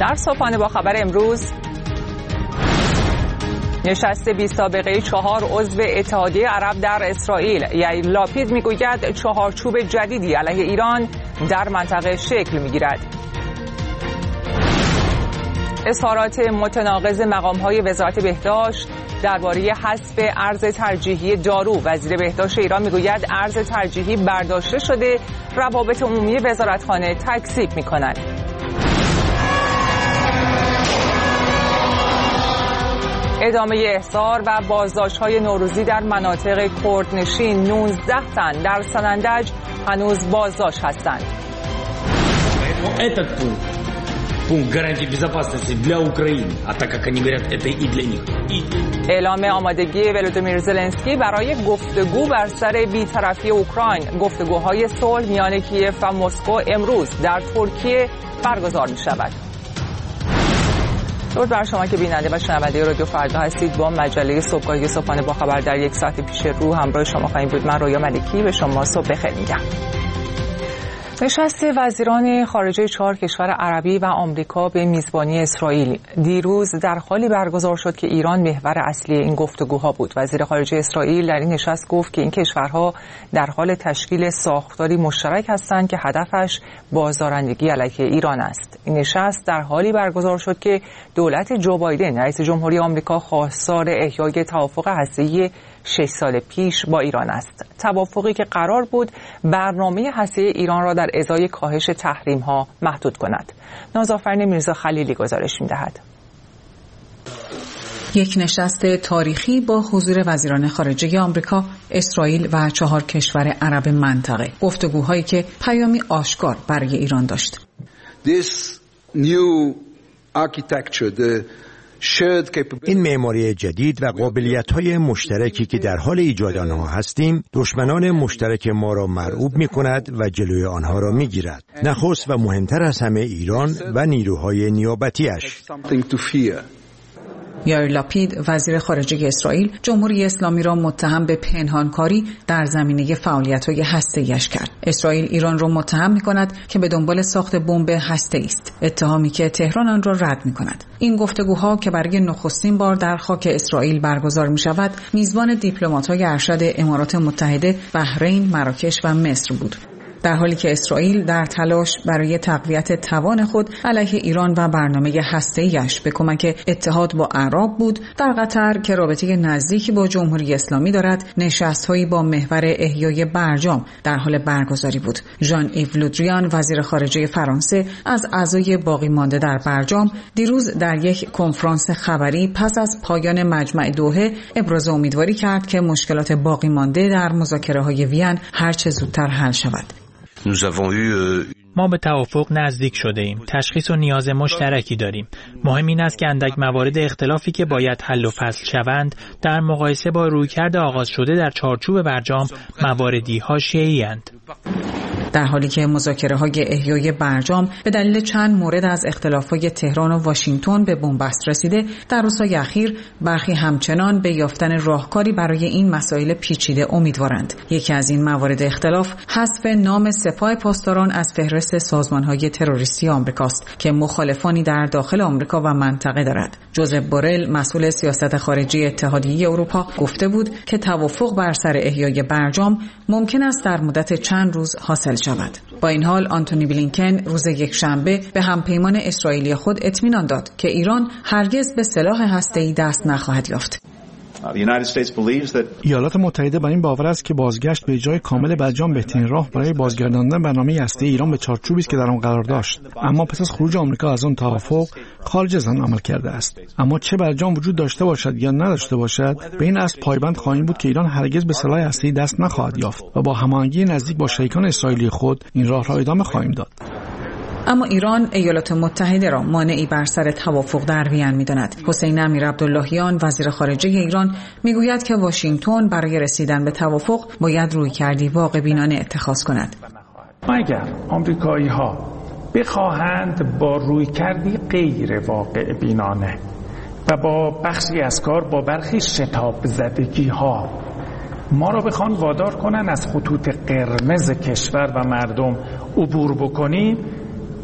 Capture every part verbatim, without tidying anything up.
در صبحانه با خبر امروز، نشست بی سابقه چهار عضو اتحادیه عرب در اسرائیل. یائیر لاپید میگوید چهارچوب جدیدی علیه ایران در منطقه شکل میگیرد. اظهارات متناقض مقام‌های وزارت بهداشت درباره حذف ارز ترجیحی دارو. وزیر بهداشت ایران میگوید ارز ترجیحی برداشته شده، روابط عمومی وزارتخانه تکذیب می‌کند. ادامه احضار و بازداشت‌های نوروزی در مناطق کردنشین. نوزده تن در سنندج هنوز بازداشت هستند. اعلام آمادگی ولودیمیر زلنسکی برای گفتگو بر سر بی‌طرفی اوکراین. گفتگوهای صلح میان کیف و مسکو امروز در ترکیه برگزار می‌شود. درود بر شما که بیننده و شنونده رادیو فردا هستید. با مجله صبحگاهی صبحانه با خبر در یک ساعت پیش رو همراه شما خواهیم بود. من رویا ملکی به شما صبح بخیر میگم. نشست وزیران خارجه چهار کشور عربی و آمریکا به میزبانی اسرائیل دیروز در حالی برگزار شد که ایران محور اصلی این گفتگوها بود. وزیر خارجه اسرائیل در این نشست گفت که این کشورها در حال تشکیل ساختاری مشترک هستند که هدفش بازدارندگی علیه ایران است. این نشست در حالی برگزار شد که دولت جو بایدن رئیس جمهوری آمریکا خواستار احیای توافق هسته‌ای شش سال پیش با ایران است. توافقی که قرار بود برنامه هسته‌ای ایران را در ازای کاهش تحریم‌ها محدود کند. نازآفرین میرزا خلیلی گزارش می‌دهد. یک نشست تاریخی با حضور وزیران خارجه آمریکا، اسرائیل و چهار کشور عرب منطقه. گفتگوهایی که پیامی آشکار برای ایران داشت. This new architecture, the این معماری جدید و قابلیت‌های مشترکی که در حال ایجاد آنها هستیم، دشمنان مشترک ما را مرعوب می‌کند و جلوی آنها را می‌گیرد. نخست و مهمتر از همه ایران و نیروهای نیابتی‌اش. یائیر لاپید وزیر خارجه اسرائیل جمهوری اسلامی را متهم به پنهانکاری در زمینه فعالیت‌های هسته‌ایش کرد. اسرائیل ایران را متهم می‌کند که به دنبال ساخت بمب هسته‌ای است، اتهامی که تهران آن را رد می‌کند. این گفتگوها که برای نخستین بار در خاک اسرائیل برگزار می‌شود، میزبان دیپلمات‌های ارشد امارات متحده، بحرین، مراکش و مصر بود. در حالی که اسرائیل در تلاش برای تقویت توان خود علیه ایران و برنامه هسته‌ایش به کمک اتحاد با اعراب بود، در قطر که رابطه نزدیکی با جمهوری اسلامی دارد، نشست‌هایی با محور احیای برجام در حال برگزاری بود. ژان ایو لودریان وزیر خارجه فرانسه از اعضای باقی مانده در برجام دیروز در یک کنفرانس خبری پس از پایان مجمع دوحه ابراز امیدواری کرد که مشکلات باقی مانده در مذاکره‌های وین هرچه زودتر حل شود. ما به توافق نزدیک شده ایم. تشخیص و نیاز مشترکی داریم. مهم این است که اندک موارد اختلافی که باید حل و فصل شوند در مقایسه با رویکرد آغاز شده در چارچوب برجام مواردی حاشیه‌ای اند. در حالی که مذاکره‌های احیای برجام به دلیل چند مورد از اختلافات تهران و واشنگتن به بنبست رسیده، در روزهای اخیر برخی همچنان به یافتن راهکاری برای این مسائل پیچیده امیدوارند. یکی از این موارد اختلاف حذف نام سپاه پاسداران از فهرست سازمان‌های تروریستی آمریکاست که مخالفانی در داخل آمریکا و منطقه دارد. جوزف بورل مسئول سیاست خارجی اتحادیه اروپا گفته بود که توافق بر سر احیای برجام ممکن است در مدت چند روز حاصل شود. با این حال آنتونی بلینکن روز یکشنبه به همپیمان اسرائیلی خود اطمینان داد که ایران هرگز به سلاح هسته‌ای دست نخواهد یافت. ایالات متحده بر این باور است که بازگشت به اجرای کامل برجام بهترین راه برای بازگرداندن برنامه هسته‌ای ایران به چارچوبی است که در آن قرار داشت. اما پس از خروج آمریکا از آن توافق خارج از آن عمل کرده است. اما چه برجام وجود داشته باشد یا نداشته باشد، به این اصل پایبند خواهیم بود که ایران هرگز به سلاح هسته‌ای دست نخواهد یافت و با هماهنگی نزدیک با شریکان اسرائیلی خود این راه را ادامه خواهیم داد. اما ایران ایالات متحده را مانعی بر سر توافق در وین می‌داند. حسین امیرعبداللهیان وزیر خارجه ایران میگوید که واشنگتن برای رسیدن به توافق باید رویکردی واقع‌بینانه اتخاذ کند. اگر آمریکایی‌ها بخواهند با رویکردی غیر واقع‌بینانه و با بخشی از کار با برخی شتاب زدگی‌ها ما را بخوان وادار کنن از خطوط قرمز کشور و مردم عبور بکنیم،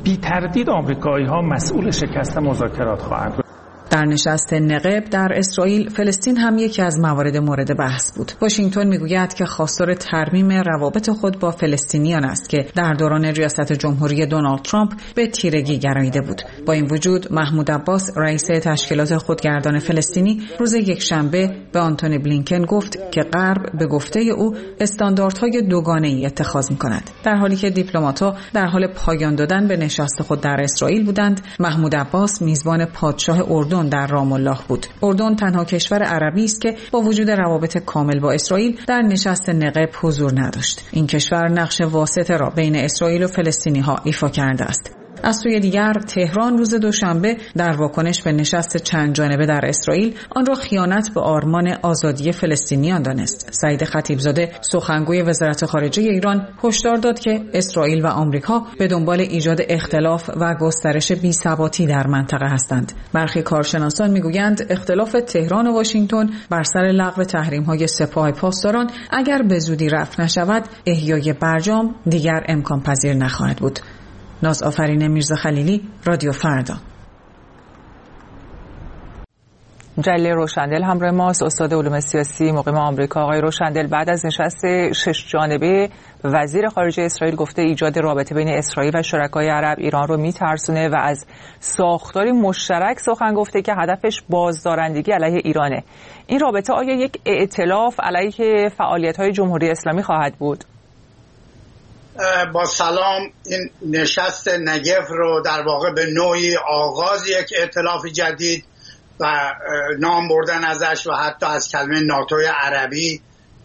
بی تردید آمریکایی ها مسئول شکست مذاکرات خواهند بود. در نشست نقب در اسرائیل، فلسطین هم یکی از موارد مورد بحث بود. واشنگتن میگوید که خواستار ترمیم روابط خود با فلسطینیان است که در دوران ریاست جمهوری دونالد ترامپ به تیرگی گراییده بود. با این وجود محمود عباس، رئیس تشکیلات خودگردان فلسطینی، روز یکشنبه به آنتونی بلینکن گفت که غرب به گفته او استانداردهای دوگانه‌ای اتخاذ می‌کند. در حالی که دیپلمات‌ها در حال پایان دادن به نشست خود در اسرائیل بودند، محمود عباس میزبان پادشاه اردن در رام الله بود. اردن تنها کشور عربی است که با وجود روابط کامل با اسرائیل در نشست نقب حضور نداشت. این کشور نقش واسطه را بین اسرائیل و فلسطینی‌ها ایفا کرده است. از سوی دیگر تهران روز دوشنبه در واکنش به نشست چند جانبه در اسرائیل آن را خیانت به آرمان آزادی فلسطینیان دانست. سعید خطیبزاده، سخنگوی وزارت خارجه ایران، هشدار داد که اسرائیل و آمریکا به دنبال ایجاد اختلاف و گسترش بی‌ثباتی در منطقه هستند. برخی کارشناسان میگویند اختلاف تهران و واشنگتن بر سر لغو تحریم‌های سپاه پاسداران اگر به زودی رفع نشود، احیای برجام دیگر امکان پذیر نخواهد بود. ناز آفرین میرزا خلیلی، رادیو فردا. جلیل روشندل همراه ماست، استاد علوم سیاسی مقیم آمریکا. آقای روشندل، بعد از نشست شش جانبه وزیر خارجه اسرائیل گفته ایجاد رابطه بین اسرائیل و شرکای عرب ایران رو میترسونه و از ساختاری مشترک سخن گفته که هدفش بازدارندگی علیه ایرانه. این رابطه آیا یک ائتلاف علیه فعالیت‌های جمهوری اسلامی خواهد بود؟ با سلام. این نشست نگف رو در واقع به نوعی آغاز یک ائتلاف جدید و نام بردن ازش و حتی از کلمه ناتوی عربی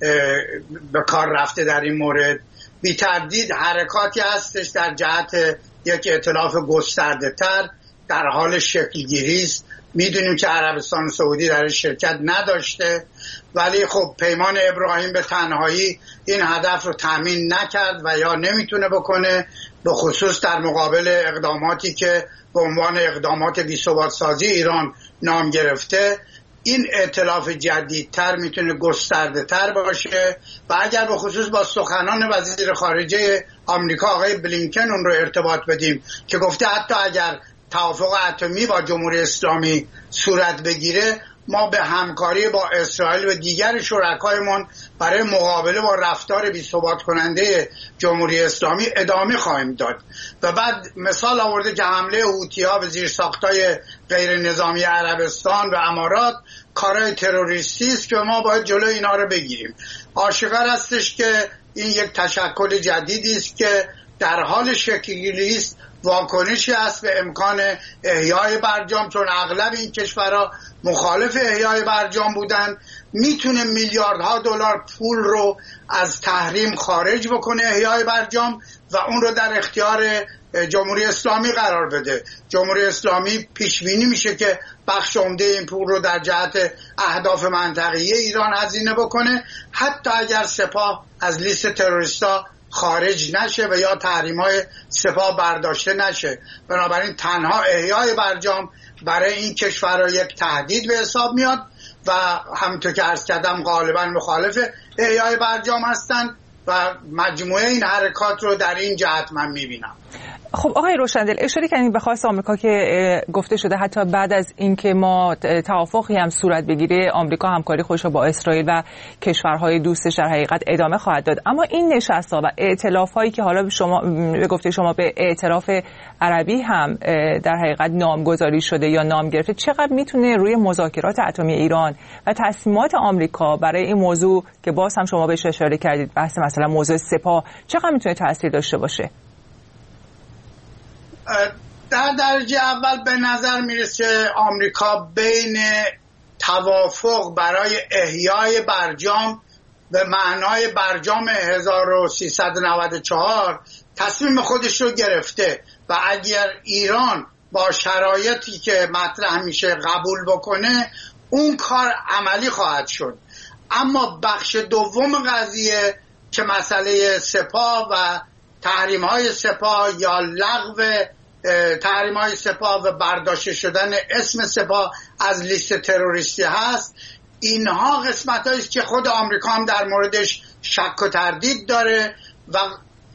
به کار رفته در این مورد. بی تردید حرکاتی هستش در جهت یک ائتلاف گسترده تر، در حال شکلگیری است. میدونیم که عربستان سعودی در شرکت نداشته، ولی خب پیمان ابراهیم به تنهایی این هدف رو تامین نکرد و یا نمیتونه بکنه، به خصوص در مقابل اقداماتی که به عنوان اقدامات بی‌ثبات سازی ایران نام گرفته. این ائتلاف جدیدتر میتونه گسترده تر باشه و اگر به خصوص با سخنان وزیر خارجه آمریکا آقای بلینکن اون رو ارتباط بدیم که گفته حتی اگر توافق اتمی با جمهوری اسلامی صورت بگیره، ما به همکاری با اسرائیل و دیگر شرکایمان برای مقابله با رفتار بی‌ثبات کننده جمهوری اسلامی ادامه خواهیم داد. و بعد مثال آورده که حمله حوثی‌ها به زیرساخت‌های غیر نظامی عربستان و امارات کارهای تروریستی است که ما باید جلوی اینا رو بگیریم. آشکار هستش که این یک تشکل جدیدی است که در حال شکل‌گیری است، واکنشی است به امکان احیای برجام، چون اغلب این کشورها مخالف احیای برجام بودن. میتونه میلیاردها دلار پول رو از تحریم خارج بکنه احیای برجام و اون رو در اختیار جمهوری اسلامی قرار بده. جمهوری اسلامی پیش بینی میشه که بخش عمده این پول رو در جهت اهداف منطقه‌ای ایران هزینه بکنه، حتی اگر سپاه از لیست تروریستا خارج نشه و یا تحریم‌های سپاه برداشته نشه. بنابراین تنها احیای برجام برای این کشورها یک تهدید به حساب میاد و همونطور که عرض کردم غالبا مخالف احیای برجام هستند و مجموعه این حرکات رو در این جهت من میبینم. خب آقای روشندل، اشاره کردین به خواست آمریکا که گفته شده حتی بعد از اینکه ما توافقی هم صورت بگیره، آمریکا همکاری خودش رو با اسرائیل و کشورهای دوستش در حقیقت ادامه خواهد داد. اما این نشست‌ها و ائتلاف‌هایی که حالا شما به گفته شما به ائتلاف عربی هم در حقیقت نامگذاری شده یا نام گرفته، چقدر میتونه روی مذاکرات اتمی ایران و تصمیمات آمریکا برای این موضوع که باز هم شما بهش اشاره کردید، بحث مثلا موضوع سپاه، چقدر میتونه تاثیر داشته باشه؟ در درجه اول به نظر میرسه آمریکا بین توافق برای احیای برجام به معنای برجام هزار و سیصد و نود و چهار تصمیم خودش رو گرفته و اگر ایران با شرایطی که مطرح میشه قبول بکنه، اون کار عملی خواهد شد. اما بخش دوم قضیه که مسئله سپاه و تحریم‌های سپاه یا لغو تحریم‌های سپاه و برداشته شدن اسم سپاه از لیست تروریستی هست، اینها قسمت‌هایی است که خود آمریکا هم در موردش شک و تردید داره و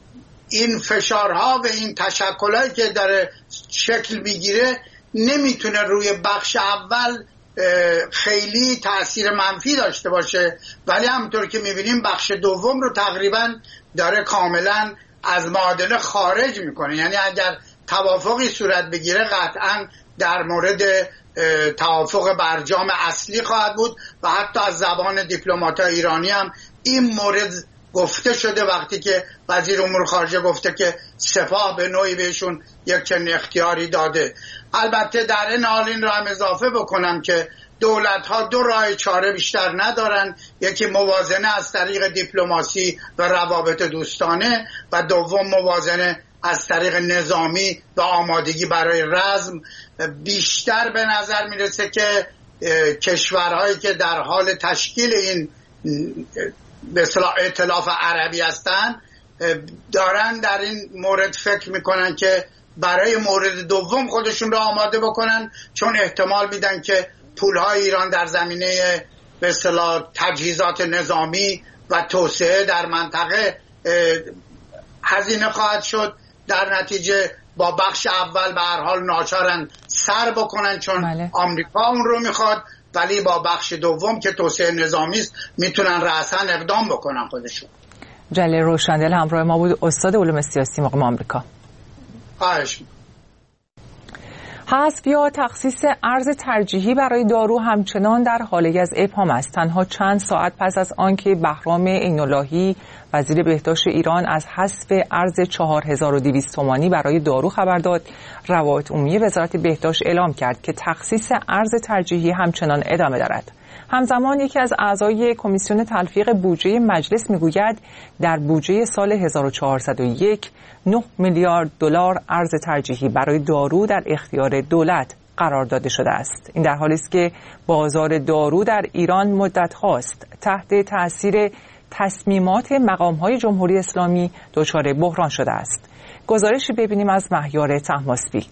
این فشارها و این تشکلایی که داره شکل میگیره نمیتونه روی بخش اول خیلی تأثیر منفی داشته باشه، ولی همونطور که میبینیم بخش دوم رو تقریبا داره کاملا از معادله خارج میکنه. یعنی اگر توافقی صورت بگیره قطعا در مورد توافق برجام اصلی خواهد بود و حتی از زبان دیپلمات‌های ایرانی هم این مورد گفته شده وقتی که وزیر امور خارجه گفته که سپاه به نوعی بهشون یک چنین اختیاری داده. البته در این حال این را هم اضافه بکنم که دولت‌ها دو راه چاره بیشتر ندارن، یکی موازنه از طریق دیپلماسی و روابط دوستانه و دوم موازنه از طریق نظامی و آمادگی برای رزم. بیشتر به نظر میرسه که کشورهایی که در حال تشکیل این به اصطلاح ائتلاف عربی هستن دارن در این مورد فکر میکنن که برای مورد دوم خودشون رو آماده بکنن، چون احتمال میدن که پولهای ایران در زمینه به اصطلاح تجهیزات نظامی و توسعه در منطقه هزینه خواهد شد. در نتیجه با بخش اول به هر حال ناچارن سر بکنن چون بله. آمریکا اون رو میخواد، ولی با بخش دوم که توسعه نظامی است میتونن رأساً اقدام بکنن خودشون. جلیل روشندل همراه ما بود، استاد علوم سیاسی مقام آمریکا. خواهش حذف یا تخصیص ارز ترجیحی برای دارو همچنان در حال از ابهام است. تنها چند ساعت پس از آنکه بهرام عین‌اللهی وزیر بهداشت ایران از حذف ارز چهار هزار و دویست تومانی برای دارو خبر داد، روابط عمومی وزارت بهداشت اعلام کرد که تخصیص ارز ترجیحی همچنان ادامه دارد. همزمان یکی از اعضای کمیسیون تلفیق بودجه مجلس میگوید در بودجه سال هزار و چهارصد و یک نه میلیارد دلار ارز ترجیحی برای دارو در اختیار دولت قرار داده شده است. این در حالی است که بازار دارو در ایران مدت هاست تحت تاثیر تصمیمات مقام‌های جمهوری اسلامی دچار بحران شده است. گزارشی ببینیم از مهیار طهماسبی.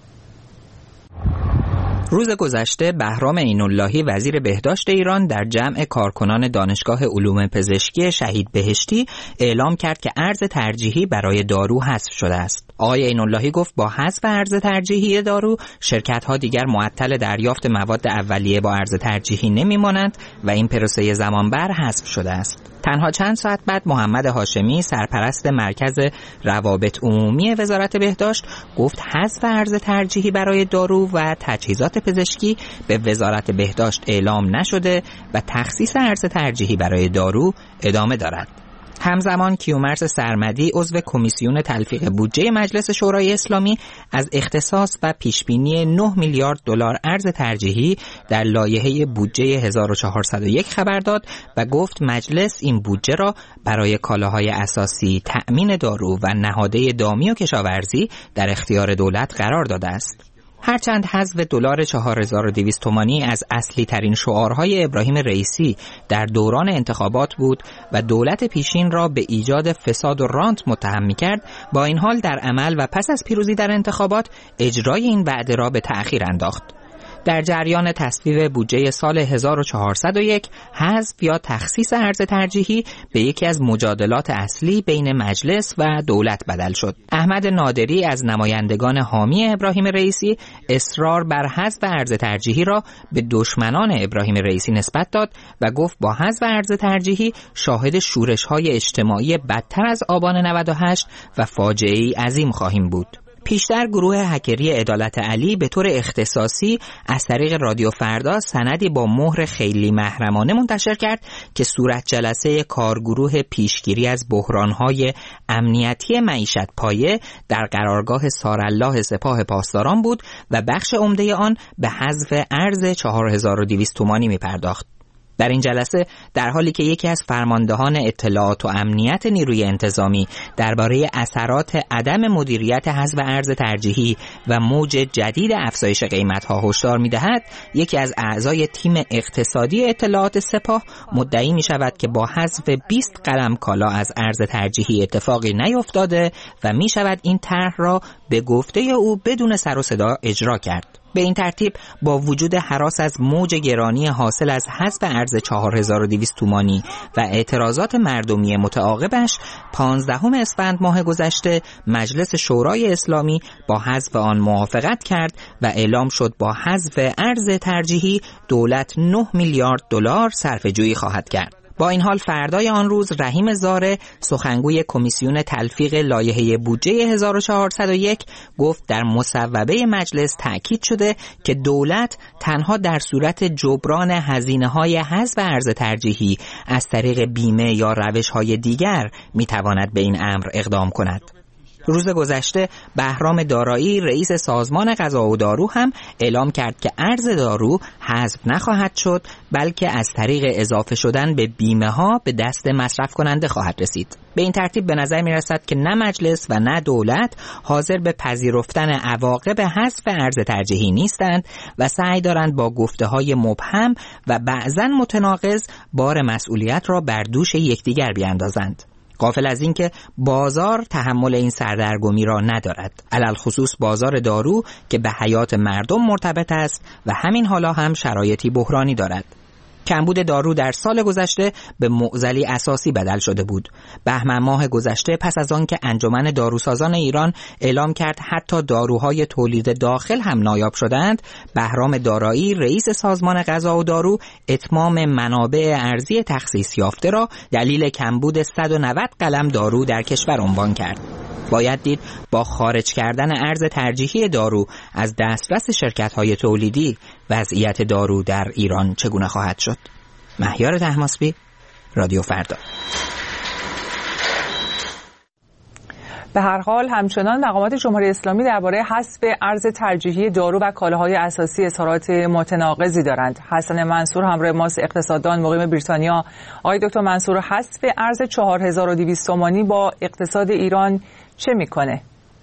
روز گذشته بهرام عین‌اللهی وزیر بهداشت ایران در جمع کارکنان دانشگاه علوم پزشکی شهید بهشتی اعلام کرد که ارز ترجیحی برای دارو حذف شده است. آقای عین‌اللهی گفت با حذف ارز ترجیحی دارو شرکت‌ها دیگر معطل دریافت مواد اولیه با ارز ترجیحی نمی‌مانند و این پروسه زمانبر حذف شده است. تنها چند ساعت بعد محمد هاشمی سرپرست مرکز روابط عمومی وزارت بهداشت گفت حذف ارز ترجیحی برای دارو و تجهیزات پزشکی به وزارت بهداشت اعلام نشده و تخصیص ارز ترجیحی برای دارو ادامه دارد. همزمان کیومرث سرمدی عضو کمیسیون تلفیق بودجه مجلس شورای اسلامی از اختصاص و پیشبینی نه میلیارد دلار ارز ترجیحی در لایحه بودجه هزار و چهارصد و یک خبر داد و گفت مجلس این بودجه را برای کالاهای اساسی، تأمین دارو و نهاده دامی و کشاورزی در اختیار دولت قرار داده است. هرچند حذف دلار چهار هزار و دویست تومانی از اصلی ترین شعارهای ابراهیم رئیسی در دوران انتخابات بود و دولت پیشین را به ایجاد فساد و رانت متهم می‌کرد، با این حال در عمل و پس از پیروزی در انتخابات اجرای این وعده را به تأخیر انداخت. در جریان تصویب بودجه سال هزار و چهارصد و یک حذف یا تخصیص ارز ترجیحی به یکی از مجادلات اصلی بین مجلس و دولت بدل شد. احمد نادری از نمایندگان حامی ابراهیم رئیسی اصرار بر حذف ارز ترجیحی را به دشمنان ابراهیم رئیسی نسبت داد و گفت با حذف ارز ترجیحی شاهد شورش‌های اجتماعی بدتر از آبان نود و هشت و فاجعه‌ای عظیم خواهیم بود. پیشتر گروه هکری عدالت علی به طور اختصاصی از طریق رادیو فردا سندی با مهر خیلی محرمانه منتشر کرد که صورت جلسه کارگروه پیشگیری از بحران‌های امنیتی معیشت پایه در قرارگاه سارالله سپاه پاسداران بود و بخش عمده آن به حذف ارز چهار هزار و دویست تومانی می‌پرداخت. در این جلسه در حالی که یکی از فرماندهان اطلاعات و امنیت نیروی انتظامی درباره اثرات عدم مدیریت حذف ارز ترجیحی و موج جدید افزایش قیمت‌ها هشدار می‌دهد، یکی از اعضای تیم اقتصادی اطلاعات سپاه مدعی می‌شود که با حذف بیست قلم کالا از ارز ترجیحی اتفاقی نیفتاده و می‌شود این طرح را به گفته او بدون سر و صدا اجرا کرد. به این ترتیب با وجود هراس از موج گرانی حاصل از حذف ارز چهار هزار و دویست تومانی و اعتراضات مردمی متعاقبش، پانزدهم اسفند ماه گذشته مجلس شورای اسلامی با حذف آن موافقت کرد و اعلام شد با حذف ارز ترجیحی دولت نه میلیارد دلار صرفه‌جویی خواهد کرد. با این حال فردای آن روز رحیم زاره، سخنگوی کمیسیون تلفیق لایحه بودجه هزار و چهارصد و یک، گفت در مصوبه مجلس تأکید شده که دولت تنها در صورت جبران هزینه‌های حذف ارز ترجیحی از طریق بیمه یا روش‌های دیگر می‌تواند به این امر اقدام کند. روز گذشته بهرام دارایی رئیس سازمان غذا و دارو هم اعلام کرد که ارز دارو حذف نخواهد شد، بلکه از طریق اضافه شدن به بیمه ها به دست مصرف کننده خواهد رسید. به این ترتیب به نظر می رسد که نه مجلس و نه دولت حاضر به پذیرفتن عواقب حذف ارز ترجیحی نیستند و سعی دارند با گفته های مبهم و بعضاً متناقض بار مسئولیت را بر دوش یکدیگر بیاندازند. غافل از این که بازار تحمل این سردرگمی را ندارد، علل خصوص بازار دارو که به حیات مردم مرتبط است و همین حالا هم شرایطی بحرانی دارد. کمبود دارو در سال گذشته به معضلی اساسی بدل شده بود. بهمن ماه گذشته پس از آن که انجمن داروسازان ایران اعلام کرد حتی داروهای تولید داخل هم نایاب شدند، بهرام دارایی رئیس سازمان غذا و دارو اتمام منابع ارزی تخصیص یافته را دلیل کمبود صد و نود قلم دارو در کشور عنوان کرد. باید دید با خارج کردن ارز ترجیحی دارو از دسترس شرکت‌های تولیدی وضعیت دارو در ایران چگونه خواهد شد. مهیار طهماسبی، رادیو فردا. به هر حال همچنان مقامات جمهوری اسلامی درباره حذف ارز ترجیحی دارو و کالاهای اساسی اظهارات متناقضی دارند. حسن منصور همراه ماست، اقتصاددان مقیم بریتانیا. آقای دکتر منصور، حذف ارز چهار هزار و دویست تومانی با اقتصاد ایران چه میکنه؟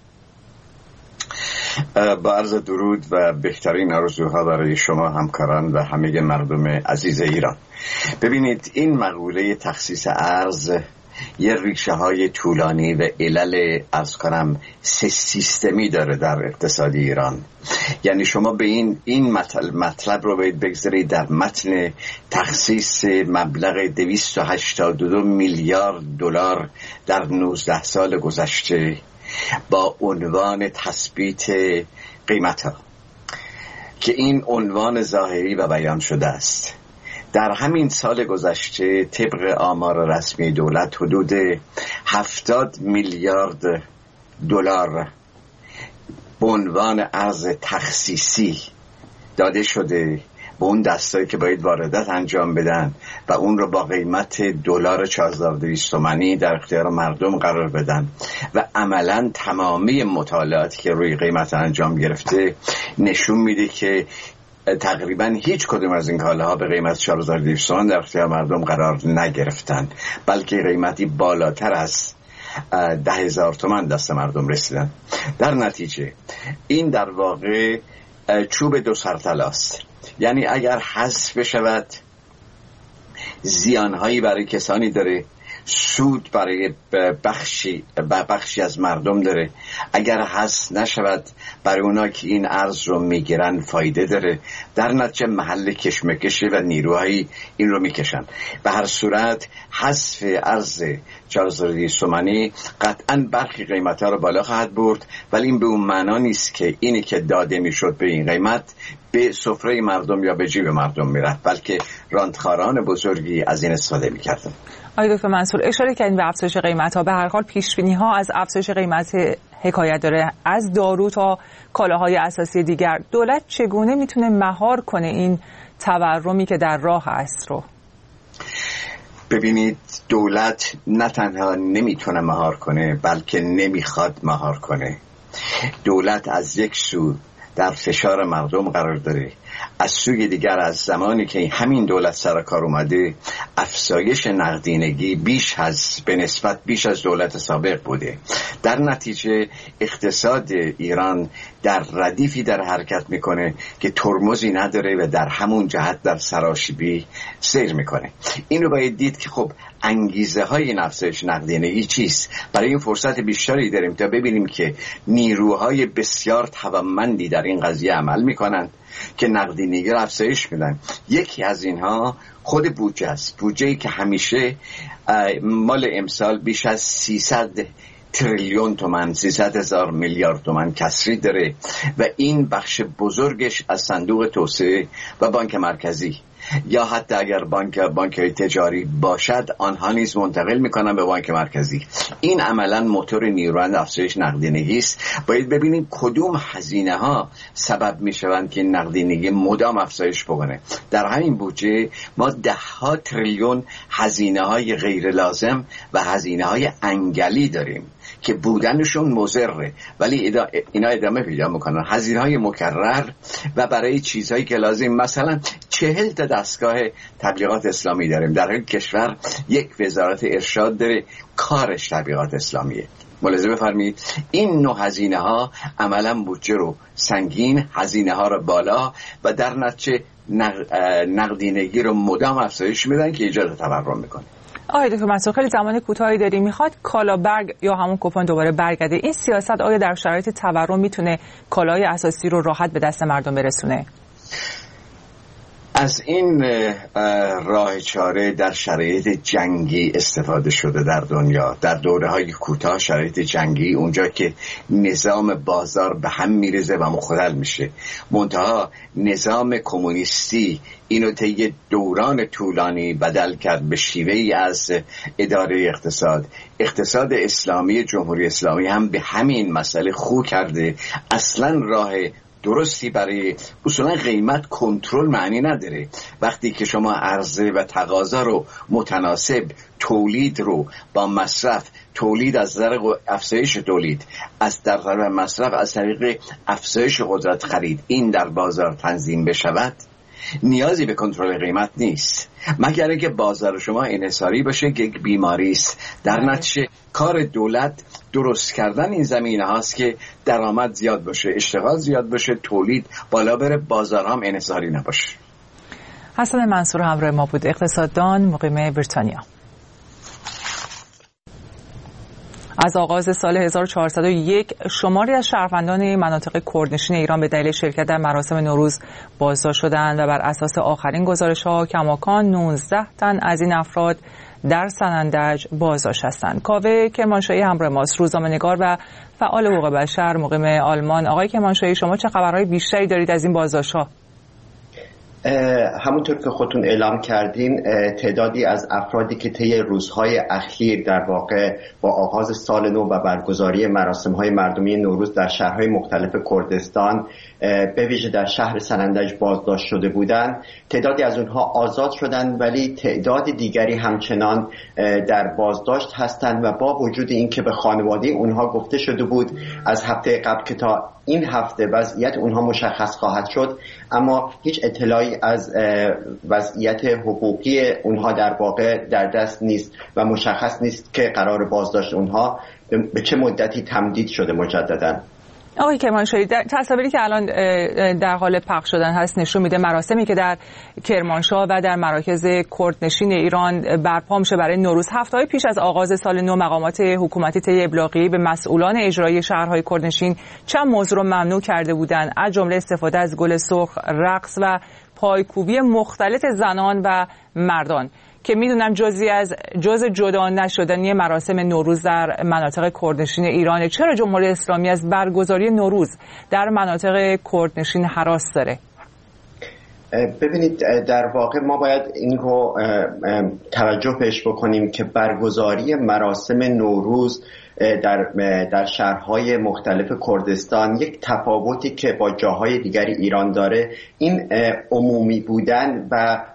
با عرض درود و بهترین آرزوها برای شما همکاران و همه مردم عزیز ایران. ببینید، این مقوله تخصیص ارز یه ریشه های طولانی و علل عرض کنم سه سیستمی داره در اقتصاد ایران. یعنی شما به این این مطلب رو باید بگذارید در متن تخصیص مبلغ دویست و هشتاد و دو میلیارد دلار در نوزده سال گذشته با عنوان تثبیت قیمت ها که این عنوان ظاهری و بیان شده است. در همین سال گذشته طبق آمار رسمی دولت حدود هفتاد میلیارد دلار به عنوان ارز تخصیصی داده شده به اون دستایی که باید واردات انجام بدن و اون رو با قیمت دلار چهار هزار و دویست تومانی در اختیار مردم قرار بدن و عملاً تمامی مطالعاتی که روی قیمت انجام گرفته نشون میده که تقریبا هیچ کدوم از این کالاها به قیمت چهار هزار و دویست تومان در اختیار مردم قرار نگرفتن، بلکه قیمتی بالاتر از ده هزار تومان دست مردم رسیدن. در نتیجه این در واقع چوب دو سرطلاست. یعنی اگر حذف بشود زیانهایی برای کسانی داره، سود برای بخشی بخشی از مردم داره. اگر حذف نشود برای اونا که این ارز رو میگیرن فایده داره. در نتیجه محل کشمکشی و نیروهایی این رو میکشن. به هر صورت حذف ارز چهار هزار و دویست تومانی قطعاً برخی قیمت‌ها رو بالا خواهد برد، ولی این به اون معنا نیست که اینی که داده میشد به این قیمت به سفره مردم یا به جیب مردم میرفت، بلکه راندخاران بزرگی از این استفاده میکردن. آقای دکتر منصور، اشاره کردین به افزایش قیمت‌ها. به هر حال پیش‌بینی‌ها از افزایش قیمت حکایت داره، از دارو تا کالاهای اساسی دیگر. دولت چگونه میتونه مهار کنه این تورمی که در راه است رو؟ ببینید، دولت نه تنها نمیتونه مهار کنه بلکه نمیخواد مهار کنه. دولت از یک سو در فشار مردم قرار داره، از سوی دیگر از زمانی که همین دولت سر کار اومده افزایش نقدینگی بیش از به نسبت بیش از دولت سابق بوده. در نتیجه اقتصاد ایران در ردیفی در حرکت میکنه که ترمزی نداره و در همون جهت در سراشیبی سیر میکنه. اینو باید دید که خب انگیزه های این افزایش نقدینگی چیست. برای این فرصت بیشتری داریم تا ببینیم که نیروهای بسیار توانمندی در این قضیه عمل میکنن که نقدینگی رو افزایش میدن. یکی از اینها خود بودجه است. بودجه‌ای که همیشه مال امسال بیش از سیصد تریلیون تومان، سیصد هزار میلیارد تومان کسری داره و این بخش بزرگش از صندوق توسعه و بانک مرکزی یا حتی اگر بانک بانک‌های تجاری باشد آنها نیز منتقل میکنن به بانک مرکزی. این عملا موتور نیرومند افزایش نقدینگی است. باید ببینیم کدوم هزینه ها سبب میشوند که نقدینگی مدام افزایش بکنه. در همین بودجه ما ده ها تریلیون هزینه های غیر لازم و هزینه های انگلی داریم که بودنشون مضره ولی اینا ادامه پیدا میکنن. هزینه های مکرر و برای چیزهایی که لازم، مثلا چهل تا دستگاه تبلیغات اسلامی داریم. در این کشور یک وزارت ارشاد داره کارش تبلیغات اسلامیه. ملاحظه بفرمایید این نوع هزینه ها عملا بودجه رو سنگین، هزینه ها رو بالا و در نتیجه نقدینگی رو مدام افزایش میدن که ایجاد تورم میکنه. آقای دکتر منصور خیلی زمان کوتاهی داریم، میخواد کالا برگ یا همون کوپن دوباره برگرده. این سیاست آیا در شرایط تورم میتونه کالای اساسی رو راحت به دست مردم برسونه؟ از این راه چاره در شرایط جنگی استفاده شده در دنیا. در دوره‌های کوتاه شرایط جنگی اونجا که نظام بازار به هم میرزه و مختل میشه. منتها نظام کمونیستی اینو طی دوران طولانی بدل کرد به شیوهی از اداره اقتصاد. اقتصاد اسلامی جمهوری اسلامی هم به همین مسئله خو کرده. اصلا راه درستی برای اصولا قیمت کنترل معنی نداره. وقتی که شما عرضه و تقاضا رو متناسب، تولید رو با مصرف، تولید از طریق افزایش تولید، از در طریق مصرف از طریق افزایش قدرت خرید، این در بازار تنظیم بشود، نیازی به کنترل قیمت نیست، مگر اینکه بازار شما انحصاری باشه که یک بیماری است. در نتیجه کار دولت درست کردن این زمینه هاست که درآمد زیاد باشه، اشتغال زیاد باشه، تولید بالا بره، بازار هم انحصاری نباشه. حسن منصور همراه ما بود، اقتصاددان مقیم بریتانیا. از آغاز سال هزار و چهارصد و یک شماری از شهروندان مناطق کردنشین ایران به دلیل شرکت در مراسم نوروز بازداشت شدند و بر اساس آخرین گزارش‌ها کماکان نوزده تن از این افراد در سنندج بازداشت هستند. کاوه کرمانشاهی همراه ماست، روزنامه‌نگار و فعال حقوق بشر مقیم آلمان. آقای کرمانشاهی، شما چه خبرهای بیشتری دارید از این بازداشت‌ها؟ همونطور که خودتون اعلام کردین، تعدادی از افرادی که طی روزهای اخیر در واقع با آغاز سال نو و برگزاری مراسم‌های مردمی نوروز در شهرهای مختلف کردستان به ویژه در شهر سنندج بازداشت شده بودند، تعدادی از اونها آزاد شدند ولی تعداد دیگری همچنان در بازداشت هستند و با وجود اینکه به خانواده اونها گفته شده بود از هفته قبل که تا این هفته وضعیت اونها مشخص خواهد شد، اما هیچ اطلاعی از وضعیت حقوقی اونها در واقع در دست نیست و مشخص نیست که قرار بازداشت اونها به چه مدتی تمدید شده مجدداً. آقای کرمانشاهی، تصاویری که الان در حال پخش شدن هست نشون میده مراسمی که در کرمانشاه و در مراکز کردنشین ایران برپا میشه برای نوروز. هفته‌های پیش از آغاز سال نو مقامات حکومتی طی ابلاغی به مسئولان اجرایی شهرهای کردنشین چند موضوع رو ممنوع کرده بودند، از جمله استفاده از گل سرخ، رقص و پایکوبی مختلط زنان و مردان که میدونم جزئی از جز جدا نشدنی مراسم نوروز در مناطق کردنشین ایرانه. چرا جمهوری اسلامی از برگزاری نوروز در مناطق کردنشین هراس داره؟ ببینید، در واقع ما باید این رو توجه بهش بکنیم که برگزاری مراسم نوروز در در شهرهای مختلف کردستان یک تفاوتی که با جاهای دیگر ایران داره این عمومی بودن و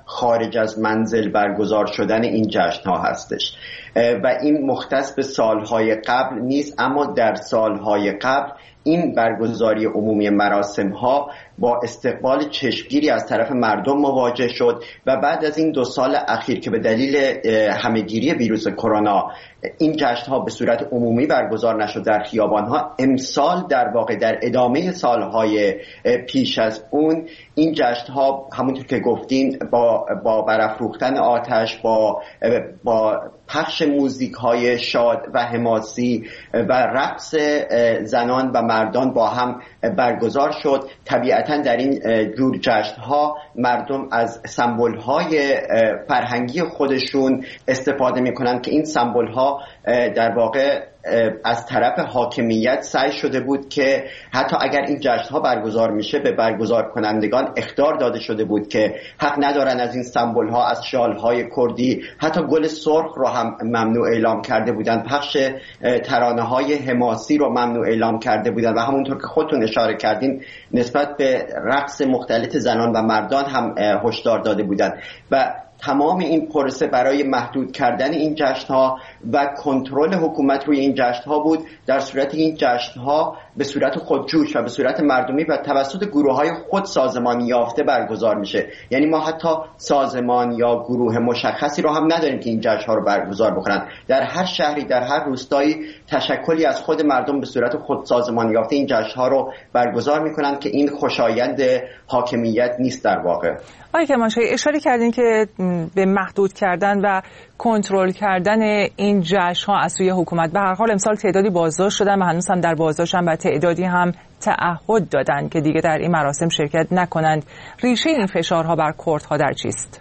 خارج از منزل برگزار شدن این جشن ها هستش و این مختص به سالهای قبل نیست، اما در سالهای قبل این برگزاری عمومی مراسم ها با استقبال چشمگیری از طرف مردم مواجه شد و بعد از این دو سال اخیر که به دلیل همهگیری ویروس کرونا این جشن ها به صورت عمومی برگزار نشد در خیابان ها، امسال در واقع در ادامه سالهای پیش از اون این جشن ها همونطور که گفتین با با برافروختن آتش، با با پخش موزیک های شاد و حماسی و رقص زنان و مردان با هم برگزار شد. طبیعتاً در این جور جشن ها مردم از سمبل های فرهنگی خودشون استفاده می کنند که این سمبل ها در واقع از طرف حاکمیت سعی شده بود که حتی اگر این جشن ها برگزار میشه به برگزار کنندگان اخطار داده شده بود که حق ندارن از این سمبل ها، از شال های کردی، حتی گل سرخ رو هم ممنوع اعلام کرده بودن، پخش ترانه های حماسی رو ممنوع اعلام کرده بودن و همونطور که خودتون اشاره کردین نسبت به رقص مختلط زنان و مردان هم هشدار داده بودن و تمام این پروسه برای محدود کردن این جشن‌ها و کنترل حکومت روی این جشن‌ها بود، در صورت این جشن‌ها به صورت خودجوش و به صورت مردمی و توسط گروه‌های خود سازمانی یافته برگزار میشه. یعنی ما حتی سازمان یا گروه مشخصی رو هم نداریم که این جشن‌ها رو برگزار بکنن. در هر شهری، در هر روستایی تشکلی از خود مردم به صورت خود سازمانی یافته این جشن‌ها رو برگزار میکنن که این خوشایند حاکمیت نیست در واقع. آقای کرمانشاهی اشاره کردین که به محدود کردن و کنترل کردن این جشن‌ها از سوی حکومت، به هر حال امسال تعدادی بازداشت شدن و هنوز هم در بازداشتن و تعدادی هم تعهد دادن که دیگه در این مراسم شرکت نکنند. ریشه این فشارها بر کردها در چیست؟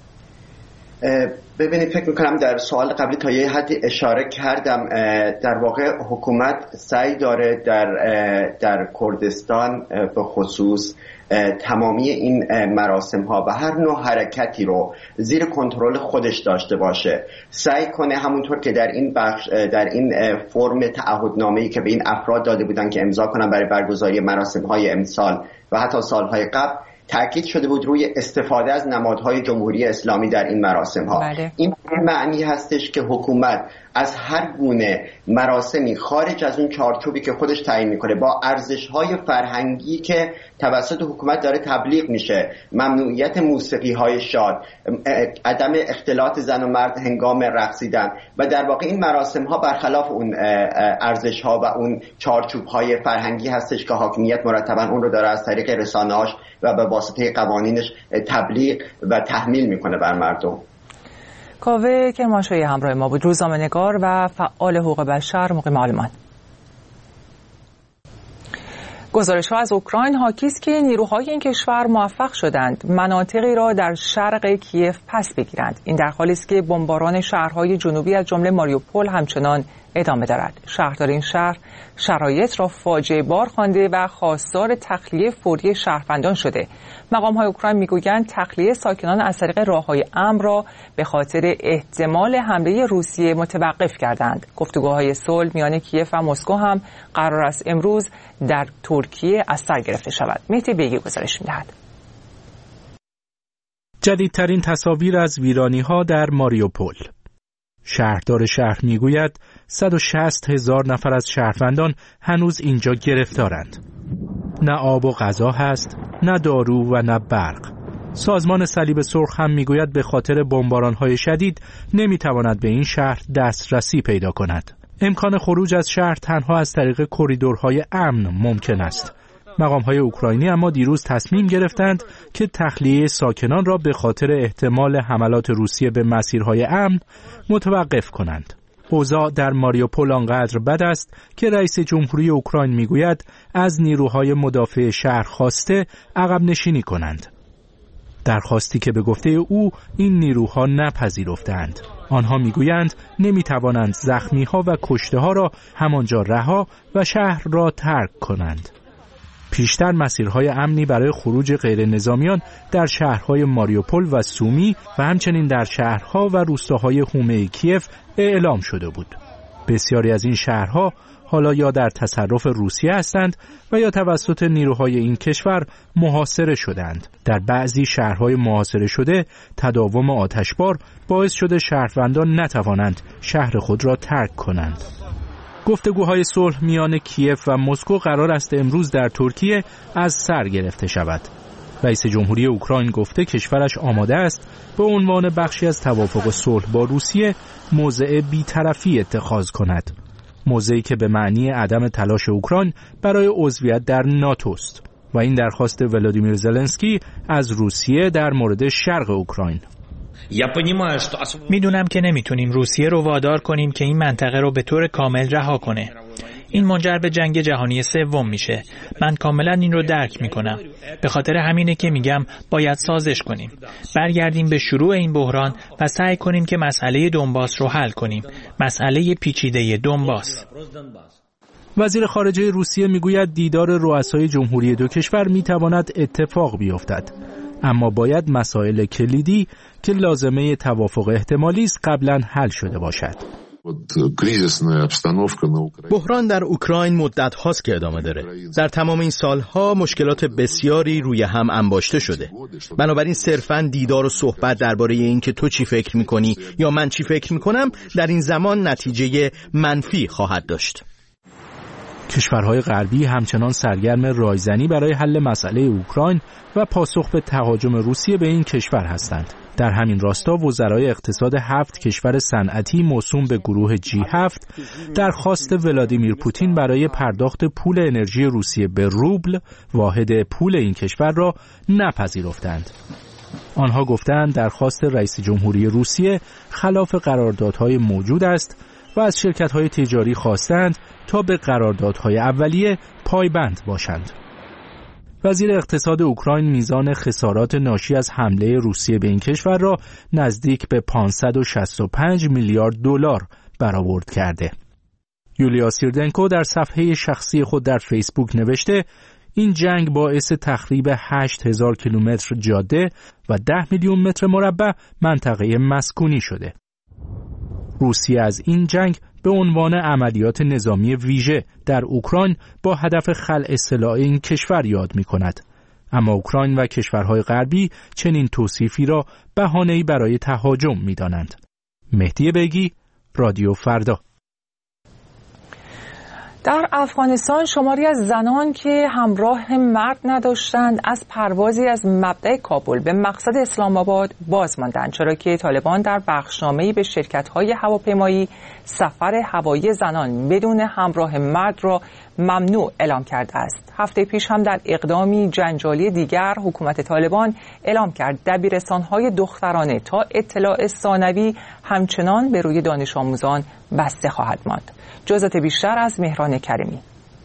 ببینید فکر میکنم در سوال قبلی تا یه حدی اشاره کردم. در واقع حکومت سعی داره در در کردستان به خصوص تمامی این مراسم ها و هر نوع حرکتی رو زیر کنترل خودش داشته باشه، سعی کنه همونطور که در این بخش در این فرم تعهدنامه‌ای که به این افراد داده بودن که امضا کنن برای برگزاری مراسم های امسال و حتی سالهای قبل، تأکید شده بود روی استفاده از نمادهای جمهوری اسلامی در این مراسم ها. بله. این معنی هستش که حکومت از هر گونه مراسمی خارج از اون چارچوبی که خودش تعیین میکنه با ارزش‌های فرهنگی که توسط حکومت داره تبلیغ میشه، ممنوعیت موسیقی های شاد، عدم اختلاط زن و مرد هنگام رقصیدن و در واقع این مراسم ها برخلاف اون ارزش‌ها و اون چارچوب‌های فرهنگی هستش که حاکمیت مرتباً اون رو داره از طریق رسانه‌هاش و به واسطه قوانینش تبلیغ و تحمیل میکنه بر مردم. کاوه کرمانشاهی همراه ما بود، روزنامه‌نگار و فعال حقوق بشر مقیم آلمان. گزارش‌ها از اوکراین حاکی است که نیروهای این کشور موفق شدند مناطقی را در شرق کیف پس بگیرند. این در حالی است که بمباران شهرهای جنوبی از جمله ماریوپول همچنان ادامه دارد. شهردار این شهر شرایط را فاجعه بار خوانده و خواستار تخلیه فوری شهروندان شده. مقام‌های اوکراین میگویند تخلیه ساکنان از طریق راه‌های امن را به خاطر احتمال حمله روسیه متوقف کردند. گفتگوهای صلح میان کیف و مسکو هم قرار است امروز در ترکیه از سر گرفته شود. مهدی بیگی گزارش می‌دهد. جدیدترین تصاویر از ویرانی‌ها در ماریوپول. شهردار شهر میگوید صد و شصت هزار نفر از شهروندان هنوز اینجا گرفتارند. نه آب و غذا هست، نه دارو و نه برق. سازمان صلیب سرخ هم میگوید به خاطر بمباران‌های شدید نمیتواند به این شهر دسترسی پیدا کند. امکان خروج از شهر تنها از طریق کریدورهای امن ممکن است. مقام‌های اوکراینی اما دیروز تصمیم گرفتند که تخلیه ساکنان را به خاطر احتمال حملات روسیه به مسیرهای امن متوقف کنند. اوضاع در ماریوپول آنقدر بد است که رئیس جمهوری اوکراین میگوید از نیروهای مدافع شهر خواسته عقب نشینی کنند. درخواستی که به گفته او این نیروها نپذیرفتند. آنها میگویند نمیتوانند زخمی‌ها و کشته‌ها را همانجا رها و شهر را ترک کنند. پیشتر مسیرهای امنی برای خروج غیر نظامیان در شهرهای ماریوپول و سومی و همچنین در شهرها و روستاهای حومه کیف اعلام شده بود. بسیاری از این شهرها حالا یا در تصرف روسیه هستند و یا توسط نیروهای این کشور محاصره شدند. در بعضی شهرهای محاصره شده تداوم آتشبار باعث شده شهروندان نتوانند شهر خود را ترک کنند. گفتگوهای صلح میان کیف و مسکو قرار است امروز در ترکیه از سر گرفته شود. رئیس جمهوری اوکراین گفته کشورش آماده است به عنوان بخشی از توافق صلح با روسیه موضع بی‌طرفی اتخاذ کند. موضعی که به معنی عدم تلاش اوکراین برای عضویت در ناتو است و این درخواست ولادیمیر زلنسکی از روسیه در مورد شرق اوکراین. میدونم که نمیتونیم روسیه رو وادار کنیم که این منطقه رو به طور کامل رها کنه. این منجر به جنگ جهانی سوم میشه. من کاملا این رو درک میکنم. به خاطر همینه که میگم باید سازش کنیم. برگردیم به شروع این بحران و سعی کنیم که مسئله دونباس رو حل کنیم. مسئله پیچیده دونباس. وزیر خارجه روسیه میگوید دیدار رؤسای جمهوری دو کشور میتواند اتفاق بیفتد. اما باید مسائل کلیدی که لازمه توافق احتمالی است قبلا حل شده باشد. بحران در اوکراین مدت هاست که ادامه داره. در تمام این سالها مشکلات بسیاری روی هم انباشته شده. بنابراین صرفاً دیدار و صحبت درباره این که تو چی فکر میکنی یا من چی فکر میکنم در این زمان نتیجه منفی خواهد داشت. کشورهای غربی همچنان سرگرم رایزنی برای حل مسئله اوکراین و پاسخ به تهاجم روسیه به این کشور هستند. در همین راستا وزرای اقتصاد هفت کشور صنعتی موسوم به گروه جی هفت درخواست ولادیمیر پوتین برای پرداخت پول انرژی روسیه به روبل واحد پول این کشور را نپذیرفتند. آنها گفتند درخواست رئیس جمهوری روسیه خلاف قراردادهای موجود است و از شرکت‌های تجاری خواستند تا به قراردادهای اولیه پایبند باشند. وزیر اقتصاد اوکراین میزان خسارات ناشی از حمله روسیه به این کشور را نزدیک به پانصد و شصت و پنج میلیارد دلار برآورد کرده. یولیا سیردنکو در صفحه شخصی خود در فیسبوک نوشته این جنگ باعث تخریب هشت هزار کیلومتر جاده و ده میلیون متر مربع منطقه مسکونی شده. روسیه از این جنگ به عنوان عملیات نظامی ویژه در اوکراین با هدف خلع سلاح این کشور یاد می کند. اما اوکراین و کشورهای غربی چنین توصیفی را بهانه‌ای برای تهاجم می دانند. مهدی بیگی، رادیو فردا. در افغانستان شماری از زنان که همراه مرد نداشتند از پروازی از مبدأ کابل به مقصد اسلام آباد باز ماندند، چرا که طالبان در بخشنامه‌ای به شرکت‌های هواپیمایی سفر هوایی زنان بدون همراه مرد را ممنوع اعلام کرده است. هفته پیش هم در اقدامی جنجالی دیگر حکومت طالبان اعلام کرد دبیرستان‌های دخترانه تا اطلاع ثانوی همچنان به روی دانش آموزان بسته خواهد ماند. جزئیات بیشتر از مهران کریمی.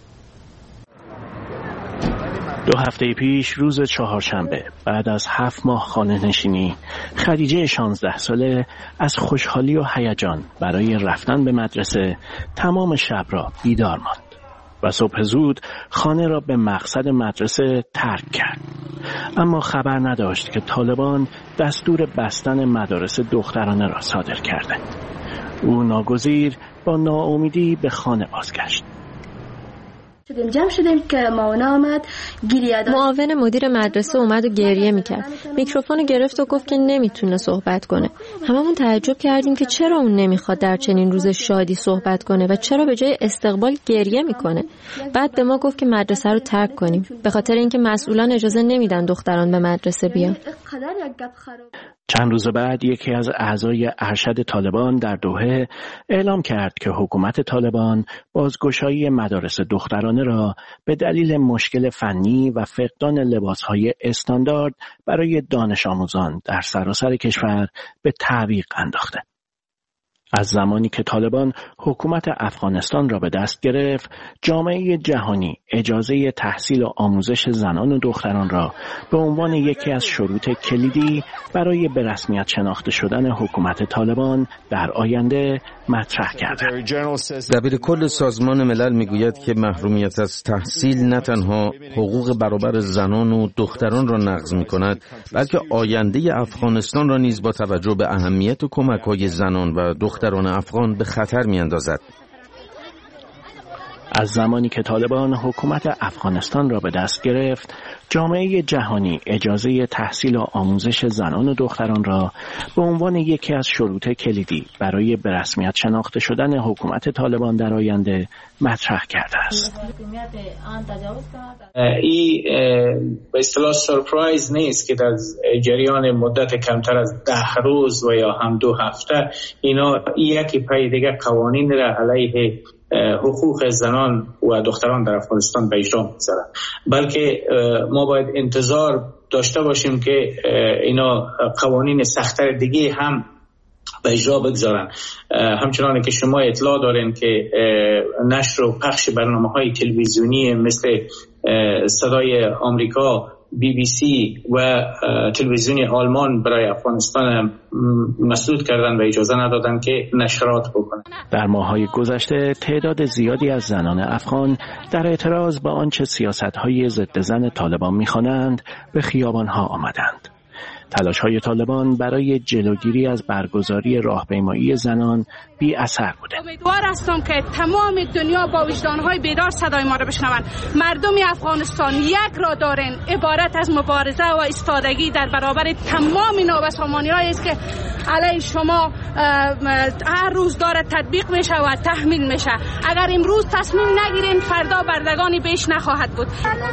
دو هفته پیش روز چهارشنبه بعد از هفت ماه خانه نشینی خدیجه شانزده ساله از خوشحالی و هیجان برای رفتن به مدرسه تمام شب را بیدار ماند و صبح زود خانه را به مقصد مدرسه ترک کرد. اما خبر نداشت که طالبان دستور بستن مدارس دخترانه را صادر کرده. او ناگزیر با ناامیدی به خانه بازگشت. شدیم جمع شدیم که معاونه آمد گریه داد. معاون مدیر مدرسه اومد و گریه میکرد. میکروفون گرفت و گفت که نمیتونه صحبت کنه. هممون تعجب کردیم که چرا اون نمیخواد در چنین روز شادی صحبت کنه و چرا به جای استقبال گریه میکنه. بعد به ما گفت که مدرسه رو ترک کنیم به خاطر اینکه مسئولان اجازه نمیدن دختران به مدرسه بیان. چند روز بعد یکی از اعضای ارشد طالبان در دوحه اعلام کرد که حکومت طالبان بازگشایی مدارس دخترانه را به دلیل مشکل فنی و فقدان لباسهای استاندارد برای دانش آموزان در سراسر کشور به تعویق انداخته. از زمانی که طالبان حکومت افغانستان را به دست گرفت، جامعه جهانی اجازه تحصیل و آموزش زنان و دختران را به عنوان یکی از شروط کلیدی برای به رسمیت شناخته شدن حکومت طالبان در آینده مطرح کرده. دبیر کل سازمان ملل میگوید که محرومیت از تحصیل نه تنها حقوق برابر زنان و دختران را نقض می‌کند، بلکه آینده افغانستان را نیز با توجه به اهمیت کمک‌های زنان و دختران افغان به خطر می‌اندازد. از زمانی که طالبان حکومت افغانستان را به دست گرفت، جامعه جهانی اجازه تحصیل و آموزش زنان و دختران را به عنوان یکی از شروط کلیدی برای به رسمیت شناخته شدن حکومت طالبان در آینده مطرح کرده است. این به اصطلاح سورپرایز نیست که در جریان مدت کمتر از ده روز و یا هم دو هفته اینا یکی پای دیگه قوانین را علیه حقوق زنان و دختران در افغانستان به اجرا می‌گذارن، بلکه ما باید انتظار داشته باشیم که اینا قوانین سخت‌تر دیگه هم به اجرا بگذارن. همچنان که شما اطلاع دارین که نشر و پخش برنامه‌های تلویزیونی مثل صدای آمریکا، بی بی سی و تلویزیون آلمان برای افغانستان مسدود کردن و اجازه ندادن که نشرات بکنن. در ماه‌های گذشته تعداد زیادی از زنان افغان در اعتراض به آنچه سیاست‌های ضد زن طالبان می‌خوانند به خیابان‌ها آمدند. تلاش‌های طالبان برای جلوگیری از برگزاری راهپیمایی زنان بی اثر بوده. امیدوار هستم که تمام دنیا با وجدان‌های بیدار صدای ما را بشنوند. مردم افغانستان یک را دارن، عبارت از مبارزه و ایستادگی در برابر تمام نابسامانی‌هایی است که علیه شما هر روز داره تطبیق میشه و تحمیل میشه. اگر امروز تصمیم نگیرین فردا بردگانی بیش نخواهد بود.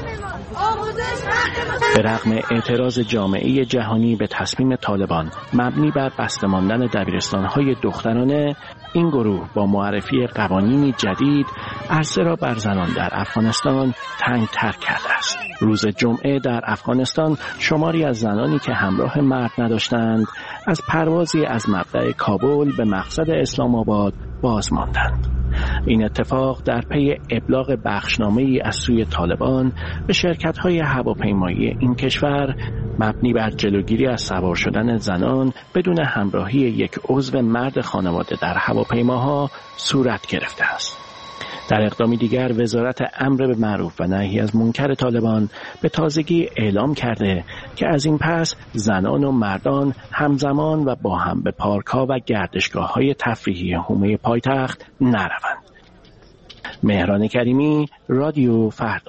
به رغم اعتراض جامعه جهانی به تصمیم طالبان مبنی بر بسته ماندن دبیرستان‌های دخترانه، این گروه با معرفی قوانینی جدید عرصه را بر زنان در افغانستان تنگ‌تر کرده است. روز جمعه در افغانستان شماری از زنانی که همراه مرد نداشتند از پروازی از مبدأ کابل به مقصد اسلام آباد باز ماندند. این اتفاق در پی ابلاغ بخشنامه‌ای از سوی طالبان به شرکت‌های هواپیمایی این کشور مبنی بر جلوگیری از سوار شدن زنان بدون همراهی یک عضو مرد خانواده در هواپیماها صورت گرفته است. در اقدامی دیگر وزارت امر به معروف و نهی از منکر طالبان به تازگی اعلام کرده که از این پس زنان و مردان همزمان و با هم به پارک‌ها و گردشگاه‌های تفریحی حومه پایتخت نروند. مهران کریمی، رادیو فردا.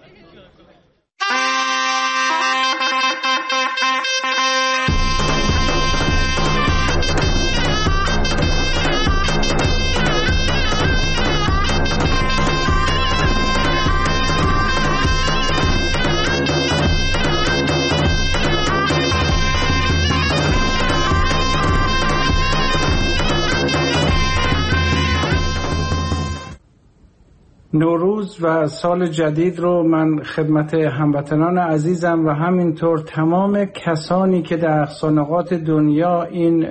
نوروز و سال جدید رو من خدمت هموطنان عزیزم و همینطور تمام کسانی که در اقصانقاط دنیا این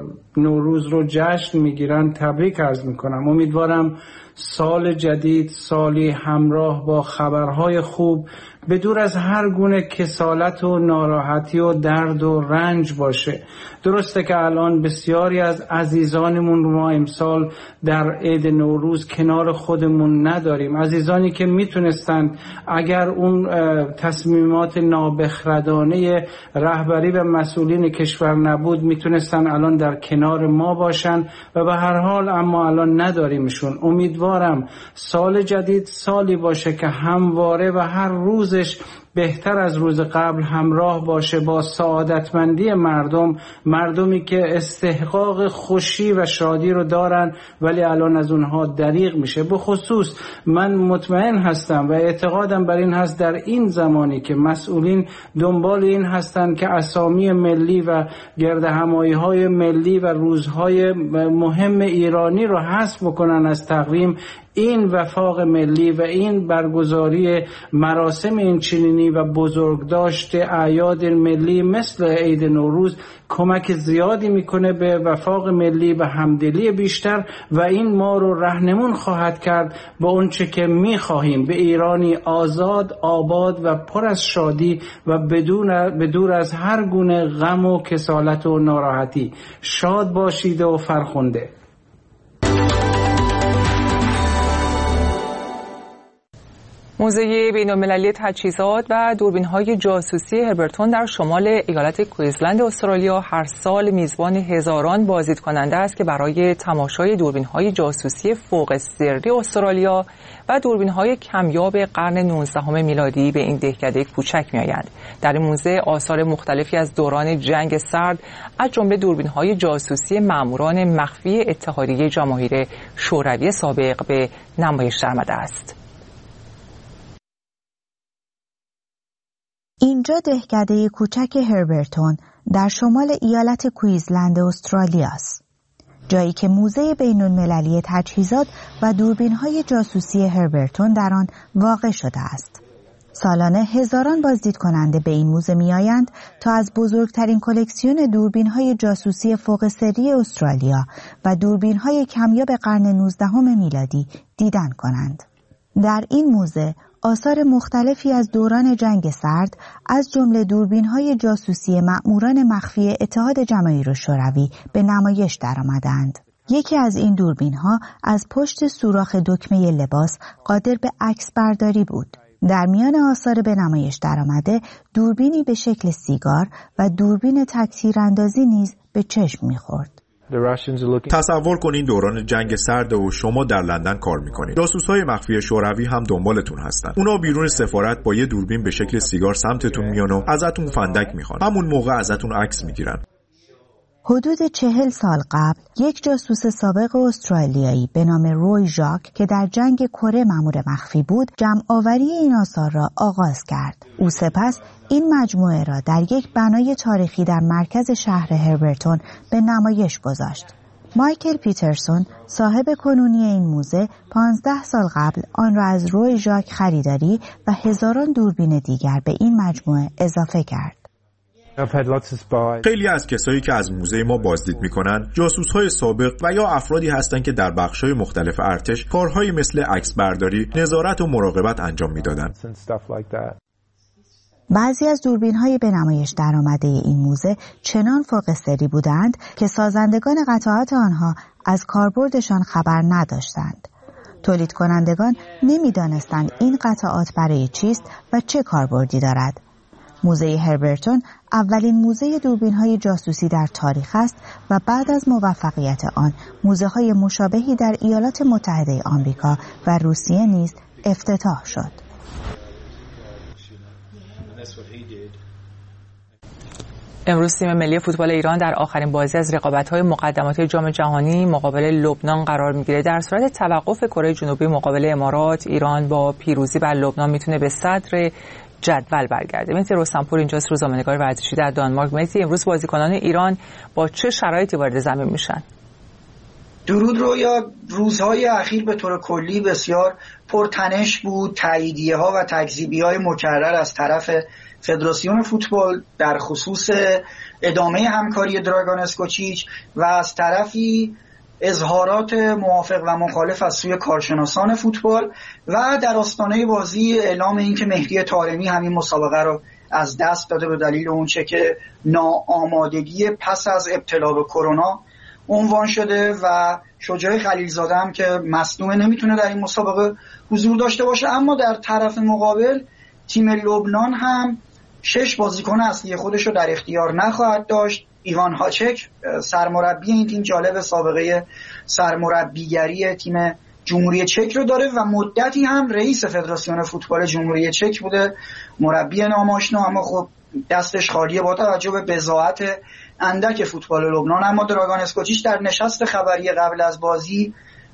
نوروز رو جشن میگیرن تبریک عرض میکنم. امیدوارم سال جدید سالی همراه با خبرهای خوب به دور از هر گونه کسالت و ناراحتی و درد و رنج باشه. درسته که الان بسیاری از عزیزانمون رو ما امسال در عید نوروز کنار خودمون نداریم، عزیزانی که میتونستند اگر اون تصمیمات نابخردانه رهبری و مسئولین کشور نبود میتونستن الان در کنار ما باشن و به هر حال اما الان نداریمشون. امیدوارم سال جدید سالی باشه که همواره و هر روزش بهتر از روز قبل همراه باشه با سعادتمندی مردم، مردمی که استحقاق خوشی و شادی رو دارن ولی الان از اونها دریغ میشه. به خصوص من مطمئن هستم و اعتقادم بر این هست در این زمانی که مسئولین دنبال این هستن که اسامی ملی و گردهمایی‌های ملی و روزهای مهم ایرانی رو حذف بکنن از تقویم، این وفاق ملی و این برگزاری مراسم این چنینی و بزرگداشت اعیاد ملی مثل عید نوروز کمک زیادی میکنه به وفاق ملی و همدلی بیشتر و این ما رو راهنمون خواهد کرد به اونچه که میخواهیم، به ایرانی آزاد، آباد و پر از شادی و بدون بدور از هر گونه غم و کسالت و ناراحتی. شاد باشید و فرخنده. موزه بین‌المللی تجهیزات و دوربین‌های جاسوسی هربرتون در شمال ایالت کوئینزلند استرالیا هر سال میزبان هزاران بازدیدکننده است که برای تماشای دوربین‌های جاسوسی فوق سری استرالیا و دوربین‌های کمیاب قرن نوزدهم میلادی به این دهکده کوچک می‌آیند. در این موزه آثار مختلفی از دوران جنگ سرد از جمله دوربین‌های جاسوسی ماموران مخفی اتحادیه جماهیر شوروی سابق به نمایش درآمده است. اینجا دهکده کوچک هربرتون در شمال ایالت کوئینزلند استرالیا است. جایی که موزه بین‌المللی تجهیزات و دوربین‌های جاسوسی هربرتون در آن واقع شده است. سالانه هزاران بازدید کننده به این موزه می‌آیند تا از بزرگترین کلکسیون دوربین‌های جاسوسی فوق سری استرالیا و دوربین‌های کمیاب قرن نوزدهم میلادی دیدن کنند. در این موزه آثار مختلفی از دوران جنگ سرد از جمله دوربین‌های جاسوسی مأموران مخفی اتحاد جماهیر شوروی به نمایش درآمدند. یکی از این دوربین‌ها از پشت سوراخ دکمه لباس قادر به عکس برداری بود. در میان آثار به نمایش درآمده دوربینی به شکل سیگار و دوربین تک‌تیراندازی نیز به چشم می‌خورد. تصور کنین دوران جنگ سرد و شما در لندن کار میکنید. جاسوس‌های مخفی شوروی هم دنبالتون هستن. اونا بیرون سفارت با یه دوربین به شکل سیگار سمتتون میان و ازتون فندک میخوان. همون موقع ازتون عکس میگیرن. حدود چهل سال قبل یک جاسوس سابق استرالیایی به نام روی ژاک که در جنگ کره مأمور مخفی بود جمع آوری این آثار را آغاز کرد. او سپس این مجموعه را در یک بنای تاریخی در مرکز شهر هربرتون به نمایش گذاشت. مایکل پیترسون صاحب کنونی این موزه پانزده سال قبل آن را از روی ژاک خریداری و هزاران دوربین دیگر به این مجموعه اضافه کرد. خیلی از کسایی که از موزه ما بازدید میکنن جاسوس‌های سابق و یا افرادی هستند که در بخش‌های مختلف ارتش کارهایی مثل عکس برداری، نظارت و مراقبت انجام میدادن. بعضی از دوربین‌های به نمایش درآمده این موزه چنان فوق سری بودند که سازندگان قطعات آنها از کاربردشان خبر نداشتند. تولید کنندگان نمی‌دانستند این قطعات برای چیست و چه کاربردی دارد. موزه هربرتون اولین موزه دوربین‌های جاسوسی در تاریخ است و بعد از موفقیت آن موزه‌های مشابهی در ایالات متحده آمریکا و روسیه نیز افتتاح شد. امروز تیم ملی فوتبال ایران در آخرین بازی از رقابت‌های مقدماتی جام جهانی مقابل لبنان قرار می‌گیره. در صورت توقف کره جنوبی مقابل امارات، ایران با پیروزی بر لبنان میتونه به صدر جدول برگرده. مهدی رستمپور اینجاست، روزنامه‌نگار ورزشی در دانمارک. مهدی، امروز بازیکنان ایران با چه شرایطی وارد زمین میشن؟ درود رویا. روزهای اخیر به طور کلی بسیار پرتنش بود. تاییدیه‌ها و تکذیبی‌های مکرر از طرف فدراسیون فوتبال در خصوص ادامه همکاری دراگان اسکوچیچ و از طرفی اظهارات موافق و مخالف از سوی کارشناسان فوتبال و در آستانه بازی اعلام این که مهدی طارمی همین مسابقه رو از دست داده به دلیل اونچه که ناآمادگی پس از ابتلا به کرونا عنوان شده و شجاع خلیلزاده هم که مصدوم نمیتونه در این مسابقه حضور داشته باشه. اما در طرف مقابل تیم لبنان هم شش بازیکن اصلی خودش رو در اختیار نخواهد داشت. ایوان هاچک سرمربی این تیم جالب سابقه سرمربیگری تیم جمهوری چک رو داره و مدتی هم رئیس فدراسیون فوتبال جمهوری چک بوده، مربی ناماشنا، اما خب دستش خالیه با توجه به بضاعت اندک فوتبال لبنان. اما دراگان اسکوچیچ در نشست خبری قبل از بازی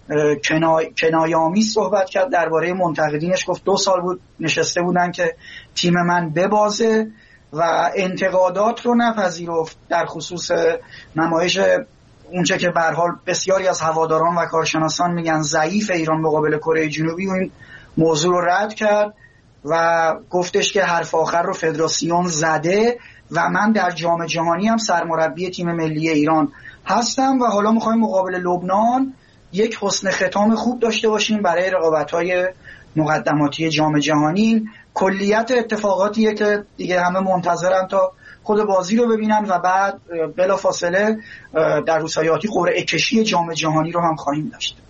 کنایه‌آمیز صحبت کرد درباره منتقدینش. گفت دو سال بود نشسته بودن که تیم من ببازه و انتقادات رو نپذیرفت در خصوص نمایش اونچه که به هر حال بسیاری از هواداران و کارشناسان میگن ضعیف ایران مقابل کره جنوبی و این موضوع رو رد کرد و گفتش که حرف آخر رو فدراسیون زده و من در جام جهانی هم سرمربی تیم ملی ایران هستم و حالا میخوایم مقابل لبنان یک حسن ختام خوب داشته باشیم برای رقابت‌های مقدماتی جام جهانی. کلیت اتفاقاتیه که دیگه همه منتظرن تا خود بازی رو ببینن و بعد بلافاصله در روزهای آتی قرعه کشی جام جهانی رو هم خواهیم داشت.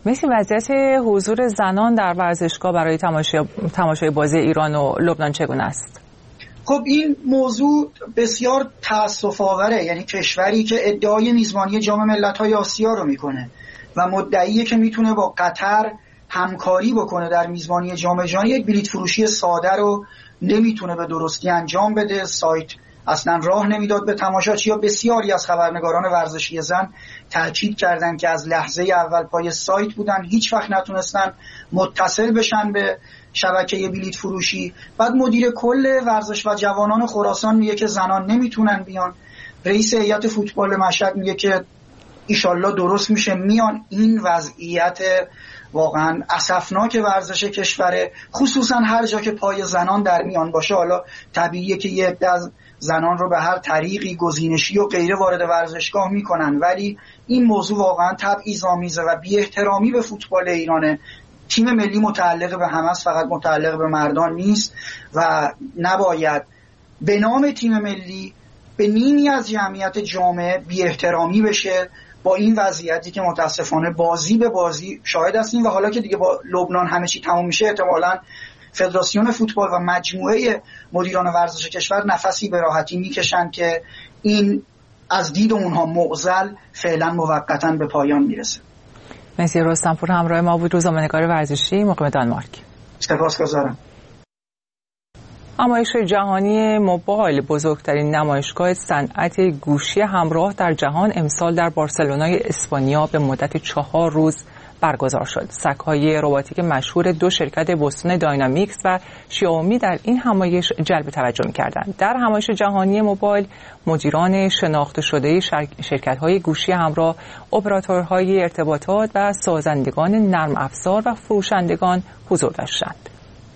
مثل وضعیت حضور زنان در ورزشگاه برای تماشای بازی ایران و لبنان چگونه است؟ خب این موضوع بسیار تأسف آوره. یعنی کشوری که ادعای میزبانی جام ملت‌های آسیا رو میکنه و مدعیه که میتونه با قطر همکاری بکنه در میزبانی جام جهانی، یک بلیط فروشی ساده رو نمیتونه به درستی انجام بده. سایت اصلا راه نمیداد به تماشاچی‌ها. بسیاری از خبرنگاران ورزشی زن تاکید کردن که از لحظه اول پای سایت بودن، هیچ وقت نتونستن متصل بشن به شبکه بلیط فروشی. بعد مدیر کل ورزش و جوانان خراسان میگه که زنان نمیتونن بیان. رئیس هیئت فوتبال مشهد میگه که ایشالله درست میشه میان. این وضعیت واقعا اسفناک ورزش کشوره، خصوصا هر جا که پای زنان در میان باشه. حالا طبیعیه که یه عده از زنان رو به هر طریقی گزینشی و غیره وارد ورزشگاه میکنن، ولی این موضوع واقعا تبعیض‌آمیزه و بی احترامی به فوتبال ایرانه. تیم ملی متعلق به همه است، فقط متعلق به مردان نیست و نباید به نام تیم ملی به نیمی از جمعیت جامعه بی احترامی بشه. با این وضعیتی که متاسفانه بازی به بازی شاهد هستیم و حالا که دیگه با لبنان همه چی تموم میشه، احتمالاً فدراسیون فوتبال و مجموعه مدیران ورزش کشور نفسی به راحتی میکشن که این از دید اونها معضل فعلا موقتا به پایان میرسه. مرسی رستمپور همراه ما بود، روزنامه‌نگار ورزشی مقیم دانمارک. سپاسگزارم. نمایش جهانی موبایل، بزرگترین نمایشگاه صنعت گوشی همراه در جهان، امسال در بارسلونای اسپانیا به مدت چهار روز برگزار شد. سگ‌های رباتیک مشهور دو شرکت بوستون داینامیکس و شیائومی در این همایش جلب توجه می‌کردند. در همایش جهانی موبایل، مدیران شناخته شده شرکت‌های گوشی همراه، اپراتورهای ارتباطات و سازندگان نرم افزار و فروشندگان حضور داشتند.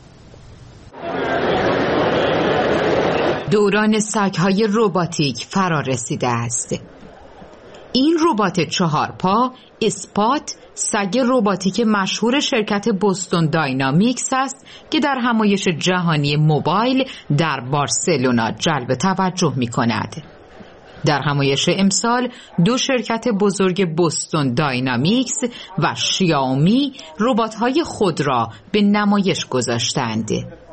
دوران سگ‌های رباتیک فرا رسیده است. این ربات چهار پا اسپات سگ رباتیک مشهور شرکت بوستون داینامیکس است که در همایش جهانی موبایل در بارسلونا جلب توجه می کند. در همایش امسال دو شرکت بزرگ بوستون داینامیکس و شیائومی ربات‌های خود را به نمایش گذاشتند.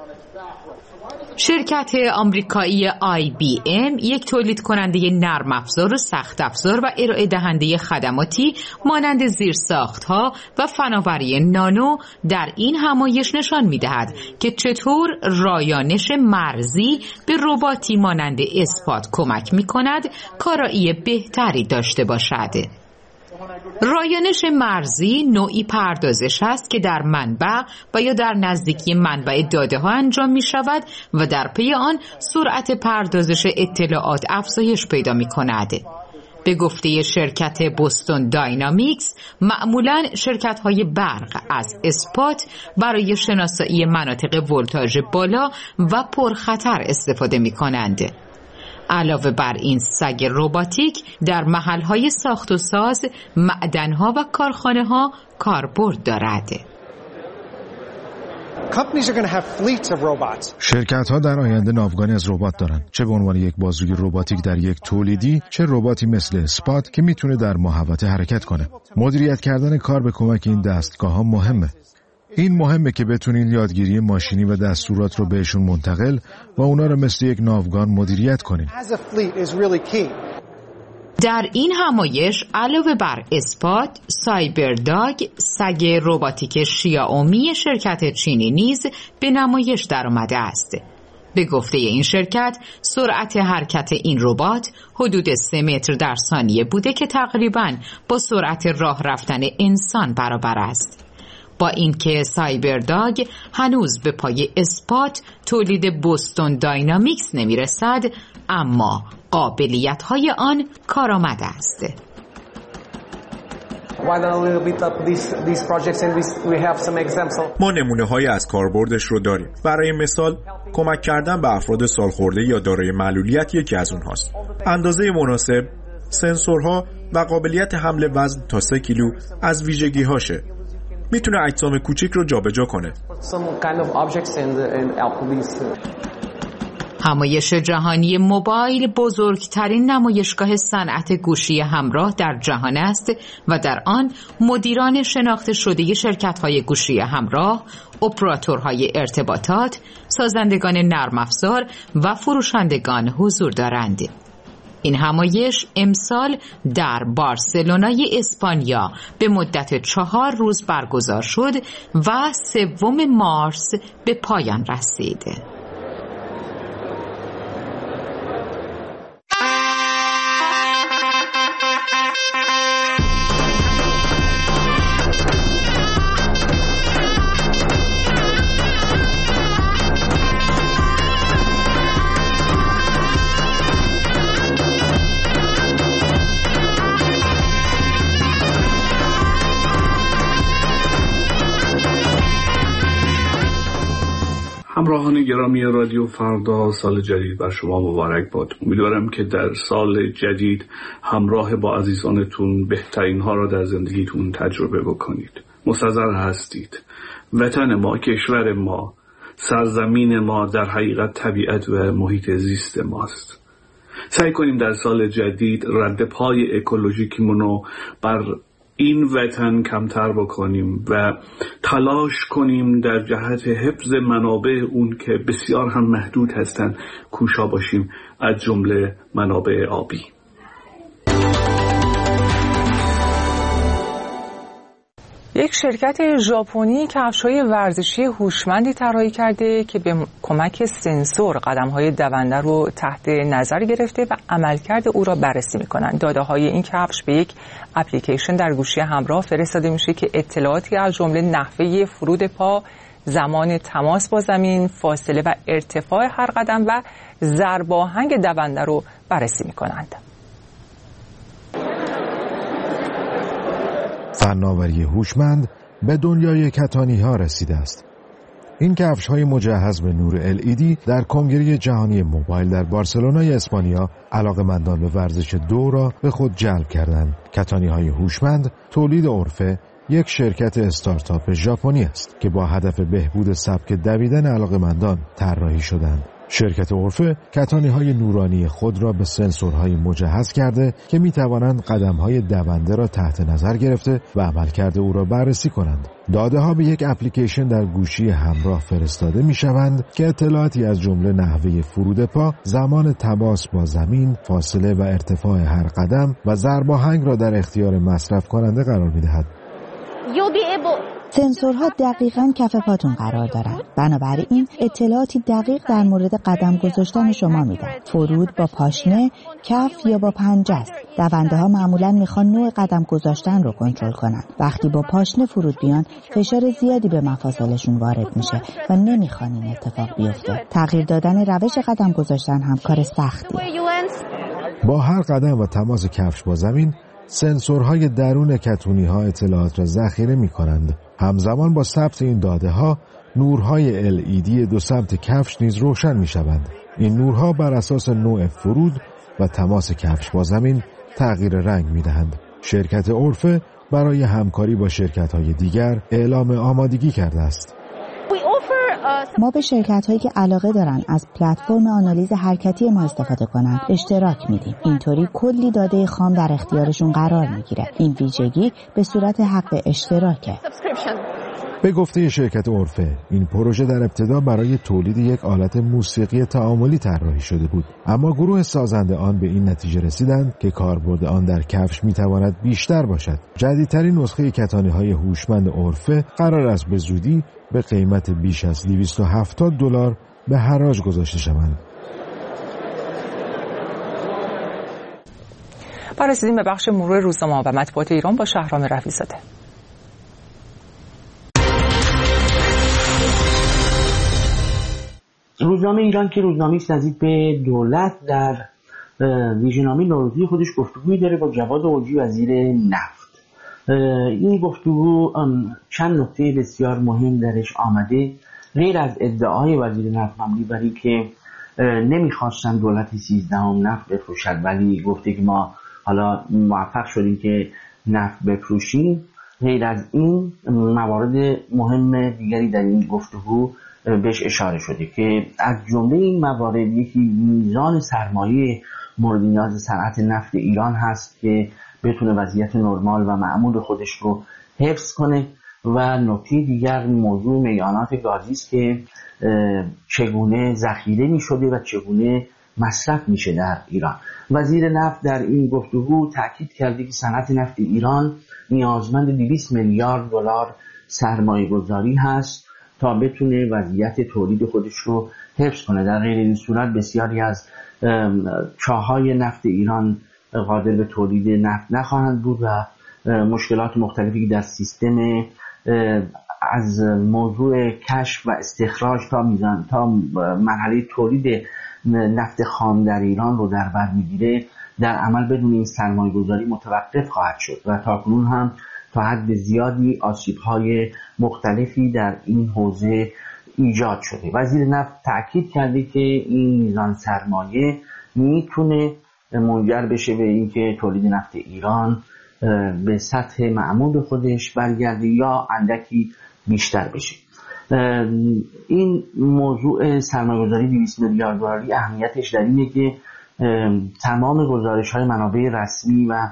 شرکت آمریکایی آی بی ام، یک تولید کننده نرم افزار و سخت افزار و ارائه دهنده خدماتی مانند زیرساخت‌ها و فناوری نانو، در این همایش نشان می‌دهد که چطور رایانش مرزی به رباتی مانند اسپات کمک می‌کند کارایی بهتری داشته باشد. رایانش مرزی نوعی پردازش است که در منبع و یا در نزدیکی منبع داده ها انجام می شود و در پی آن سرعت پردازش اطلاعات افزایش پیدا می کند. به گفته شرکت بوستون داینامیکس، معمولاً شرکت های برق از اسپات برای شناسایی مناطق ولتاژ بالا و پرخطر استفاده می کنند. علاوه بر این سگ رباتیک در محل‌های ساخت و ساز، معدن‌ها و کارخانه‌ها کاربرد دارد. شرکت‌ها در آینده ناوگانی از ربات دارند، چه به عنوان یک بازوی رباتیک در یک تولیدی، چه رباتی مثل اسپات که میتونه در محوطه حرکت کنه. مدیریت کردن کار به کمک این دستگاه‌ها مهمه. این مهمه که بتونین یادگیری ماشینی و دستورات رو بهشون منتقل و اونا رو مثل یک ناوگان مدیریت کنین. در این همایش علاوه بر اسپات، سایبرداگ، سگ رباتیک شیائومی شرکت چینی نیز به نمایش در آمده است. به گفته این شرکت، سرعت حرکت این ربات حدود سه متر در ثانیه بوده که تقریباً با سرعت راه رفتن انسان برابر است. با اینکه سایبرداگ هنوز به پای اسپات تولید بوستون داینامیکس نمیرسد، اما قابلیت‌های آن کارآمد است. ما نمونه‌هایی از کاربردش رو داریم. برای مثال، کمک کردن به افراد سالخورده یا دارای معلولیت یکی از اونهاست. اندازه مناسب، سنسورها و قابلیت حمل وزن تا سه کیلو از ویژگی‌هاشه. میتونه اجسام کوچیک رو جابجا کنه. همایش جهانی موبایل بزرگترین نمایشگاه صنعت گوشی همراه در جهان است و در آن مدیران شناخته شده شرکت‌های گوشی همراه، اپراتورهای ارتباطات، سازندگان نرم افزار و فروشندگان حضور دارند. این همایش امسال در بارسلونای اسپانیا به مدت چهار روز برگزار شد و سوم مارس به پایان رسید. همراهان گرامی رادیو فردا، سال جدید بر شما مبارک باد. امیدوارم که در سال جدید همراه با عزیزانتون بهترین ها را در زندگیتون تجربه بکنید. مستظر هستید. وطن ما، کشور ما، سرزمین ما در حقیقت طبیعت و محیط زیست ماست. سعی کنیم در سال جدید رد پای اکولوژیکیمونو بر این وطن کمتر بکنیم و تلاش کنیم در جهت حفظ منابع اون که بسیار هم محدود هستند کوشا باشیم، از جمله منابع آبی. یک شرکت ژاپنی کفش‌های ورزشی هوشمندی طراحی کرده که به کمک سنسور قدم‌های دونده رو تحت نظر گرفته و عملکرد او را بررسی می‌کنند. داده‌های این کفش به یک اپلیکیشن در گوشی همراه فرستاده میشه که اطلاعاتی از جمله نحوه فرود پا، زمان تماس با زمین، فاصله و ارتفاع هر قدم و ضرباهنگ دونده رو بررسی می‌کنند. فناوری هوشمند به دنیای کتانی ها رسیده است. این کفش های مجهز به نور ال ای دی در کنگره جهانی موبایل در بارسلونای اسپانیا علاقه‌مندان به ورزش دو را به خود جلب کردند. کتانی های هوشمند تولید عرفه، یک شرکت استارتاپ ژاپنی است که با هدف بهبود سبک دویدن علاقه‌مندان طراحی شدند. شرکت عرفه کتانی‌های نورانی خود را به سنسورهای مجهز کرده که می‌توانند قدم‌های دونده را تحت نظر گرفته و عملکرد او را بررسی کنند. داده‌ها به یک اپلیکیشن در گوشی همراه فرستاده می‌شوند که اطلاعاتی از جمله نحوه فرود پا، زمان تماس با زمین، فاصله و ارتفاع هر قدم و ضرباهنگ را در اختیار مصرف کننده قرار می‌دهد. سنسورها دقیقاً کف پاتون قرار دارند. بنابراین اطلاعاتی دقیق در مورد قدم گذاشتن شما میدن. فرود با پاشنه، کف یا با پنجه است. دونده ها معمولاً میخوان نوع قدم گذاشتن رو کنترل کنن. وقتی با پاشنه فرود بیان، فشار زیادی به مفاصلشون وارد میشه و نمیخوان این اتفاق بیفته. تغییر دادن روش قدم گذاشتن هم کار سختیه. با هر قدم و تماس کفش با زمین، سنسورهای درون کتونی‌ها اطلاعات را ذخیره می‌کنند. همزمان با ثبت این داده‌ها، نورهای ال ای دی دو سمت کفش نیز روشن می‌شوند. این نورها بر اساس نوع فرود و تماس کفش با زمین تغییر رنگ می‌دهند. شرکت عرفه برای همکاری با شرکت‌های دیگر اعلام آمادگی کرده است. ما به شرکت‌هایی که علاقه دارن از پلتفرم آنالیز حرکتی ما استفاده کنند اشتراک میدیم. اینطوری کلی داده خام در اختیارشون قرار میگیره. این ویژگی به صورت حق اشتراکه. به گفته شرکت عرفه، این پروژه در ابتدا برای تولید یک آلت موسیقی تعاملی طراحی شده بود، اما گروه سازنده آن به این نتیجه رسیدند که کاربرد آن در کفش میتواند بیشتر باشد. جدیدترین نسخه کتانی‌های هوشمند عرفه قرار است به زودی به قیمت بیش از دویست و هفتاد دلار به حراج گذاشته شوند. رسیدیم به بخش مرور روزنامه‌ها و مطبوعات ایران با شهرام رفیع‌زاده. روزنامه ایران که روزنامه‌ای نزدیک به دولت در ویژه‌نامه نوروزی خودش گفتگویی داره با جواد اوجی وزیر نفت. این گفتگو چند نکته بسیار مهم درش آمده. غیر از ادعای وزیر نفت مبنی بر این که نمیخواستن دولت سیزدهم نفت بفروشد، ولی گفته که ما حالا موفق شدیم که نفت بفروشیم. غیر از این موارد مهم دیگری در این گفتگو بهش اشاره شده که از جمله این موارد یکی میزان سرمایه مورد نیاز صنعت نفت ایران هست که بتونه وضعیت نرمال و معمول خودش رو حفظ کنه و نکته دیگر موضوع میانات گازی است که چگونه ذخیره می شده و چگونه مصرف میشه در ایران. وزیر نفت در این گفتگو تاکید کرده که صنعت نفت ایران نیازمند دویست میلیارد دلار سرمایه گذاری هست تا بتونه وضعیت تولید خودش رو حفظ کنه. در غیر این صورت بسیاری از چاهای نفت ایران قادر به تولید نفت نخواهند بود و مشکلات مختلفی در سیستم از موضوع کشف و استخراج تا میزان تا مرحله تولید نفت خام در ایران رو در بر میگیره در عمل بدون این سرمایه گذاری متوقف خواهد شد و تاکنون هم تا حد زیادی آسیب‌های مختلفی در این حوزه ایجاد شده. وزیر نفت تأکید کرده که این میزان سرمایه میتونه منجر بشه به اینکه تولید نفت ایران به سطح معمول خودش برگرده یا اندکی بیشتر بشه. این موضوع سرمایه‌گذاری دویست میلیارد دلاری اهمیتش در اینه که تمام گزارش‌های منابع رسمی و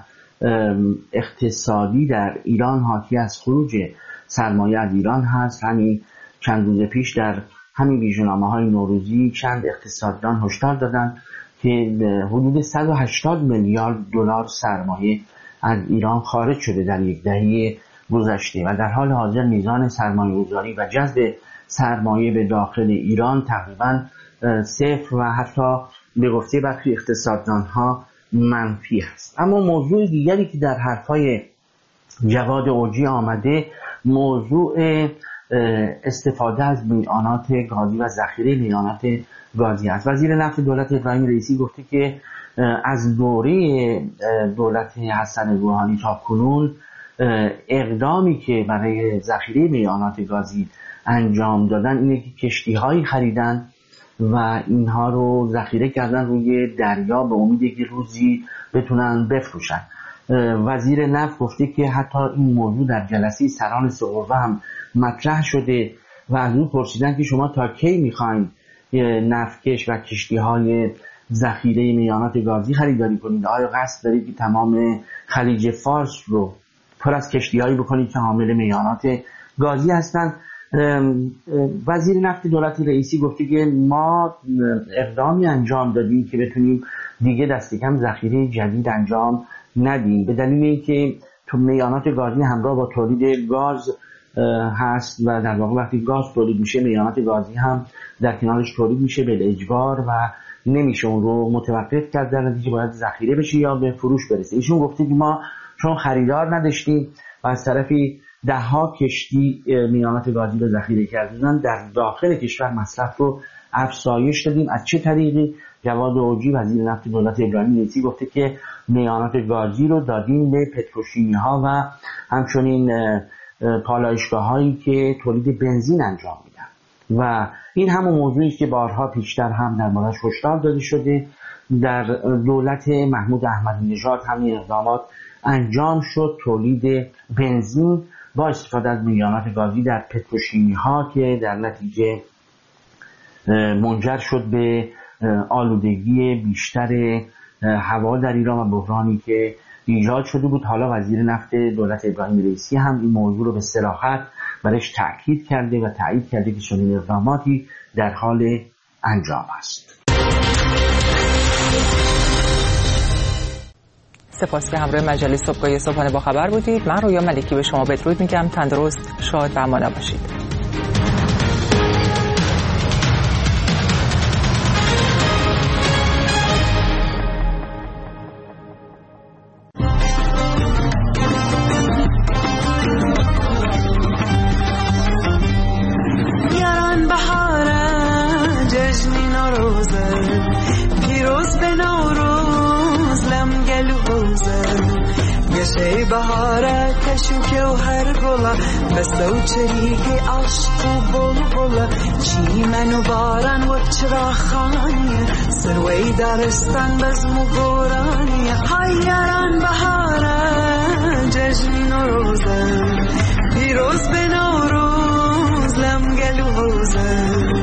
اقتصادی در ایران حاکی از خروج سرمایه از ایران هست. همین چند روز پیش در همین ویژه‌نامه‌های نوروزی چند اقتصاددان هشدار دادن که حدود صد و هشتاد میلیارد دلار سرمایه از ایران خارج شده در یک دهه گذشته و در حال حاضر میزان سرمایه‌گذاری و جذب سرمایه به داخل ایران تقریباً صفر و حتی به گفته برخی اقتصاددان‌ها منفی است. اما موضوع دیگری که در حرف‌های جواد اوجی آمده موضوع استفاده از میانات گازی و ذخیره میانات گازی است. وزیر نفت دولت ابراهیم رئیسی گفته که از دوره دولت حسن روحانی تا کنون اقدامی که برای ذخیره میانات گازی انجام دادن اینه که کشتی‌هایی خریدن و اینها رو ذخیره کردن روی دریا به امید که روزی بتونن بفروشن. وزیر نفت گفته که حتی این موضوع در جلسه سران سه قوه هم مطرح شده و از اون پرسیدن که شما تا کی میخواین نفتکش و کشتی‌های ذخیره میانات گازی خریداری کنید؟ آیا قصد دارید که تمام خلیج فارس رو پر از کشتی‌هایی بکنید که حامل میانات گازی هستند؟ وزیر نفت دولت رئیسی گفته که ما اقدامی انجام دادیم که بتونیم دیگه دست کم ذخیره جدید انجام ندیم، به دلیل اینکه تو میانات گازی همراه با تولید گاز هست و در واقع وقتی گاز تولید میشه میانات گازی هم در کنارش تولید میشه به اجبار و نمیشه اون رو متوقف کرد، در نتیجه باید ذخیره بشه یا به فروش برسه. ایشون گفته که ما چون خریدار نداشتیم و از طرفی ده ها کشتی میانات گازی رو ذخیره کردن در داخل کشور مصرف رو افزایش دادیم. از چه طریقی؟ جواد اوجی وزیر نفت دولت ابراهیم رئیسی گفته که میانات گازی رو دادیم به پتروشیمی ها و همچنین پالایشگاه هایی که تولید بنزین انجام میدن و این همون موضوعی که بارها پیشتر هم در موردش هشدار داده شده. در دولت محمود احمدی نژاد همین اقدامات انجام شد، تولید بنزین با استفاده از میانات گازی در پتروشیمی ها که در نتیجه منجر شد به آلودگی بیشتر هوا در ایران و بحرانی که ایجاد شده بود. حالا وزیر نفت دولت ابراهیم رئیسی هم این موضوع رو به صراحت برش تأکید کرده و تایید کرده که چنین اقداماتی در حال انجام است. سپاس که همراه مجله صبحگاهی صبحانه با خبر بودید. من رویا ملکی به شما بدرود میگم. تندرست، شاد و امان باشید. ای بهاره کشو که و هر گلا بسته و چریک عشق و بلبلا چی منو بارن و چرا خانیه سروی درستن بزم و گورانیه های یاران بهاره جشن نوروزه پیروز به نوروز لمگل و حوزه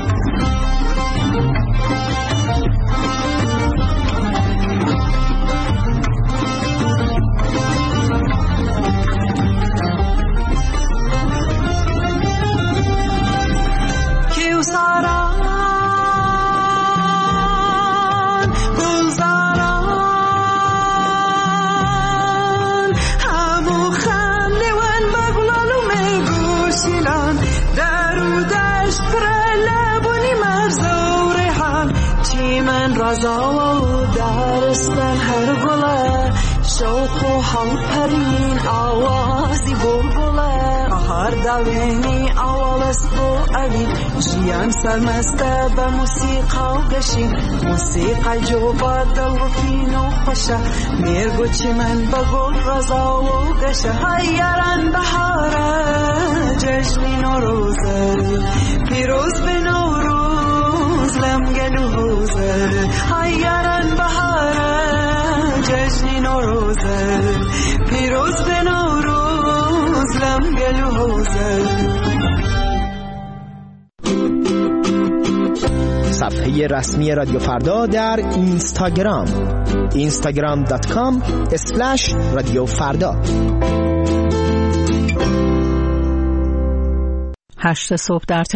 رضا و درستن هر گله شوق و همپرین آوازی بلبله هر دوینی اول است و اوی جیان سرمسته به موسیقا و گشین موسیقا جو با دل و فین و خوشه میرگو چی من به گل رضا و گشه هیران بهاره جشنی نوروزه پیروز به نوروز لمگلو حوزه هیران بهاره جشنی نوروزه پیروز به نوروز لمگلو حوزه. صفحه رسمی رادیو فردا در اینستاگرام اینستاگرام دات کام اسلش رادیو فردا. هشت صبح در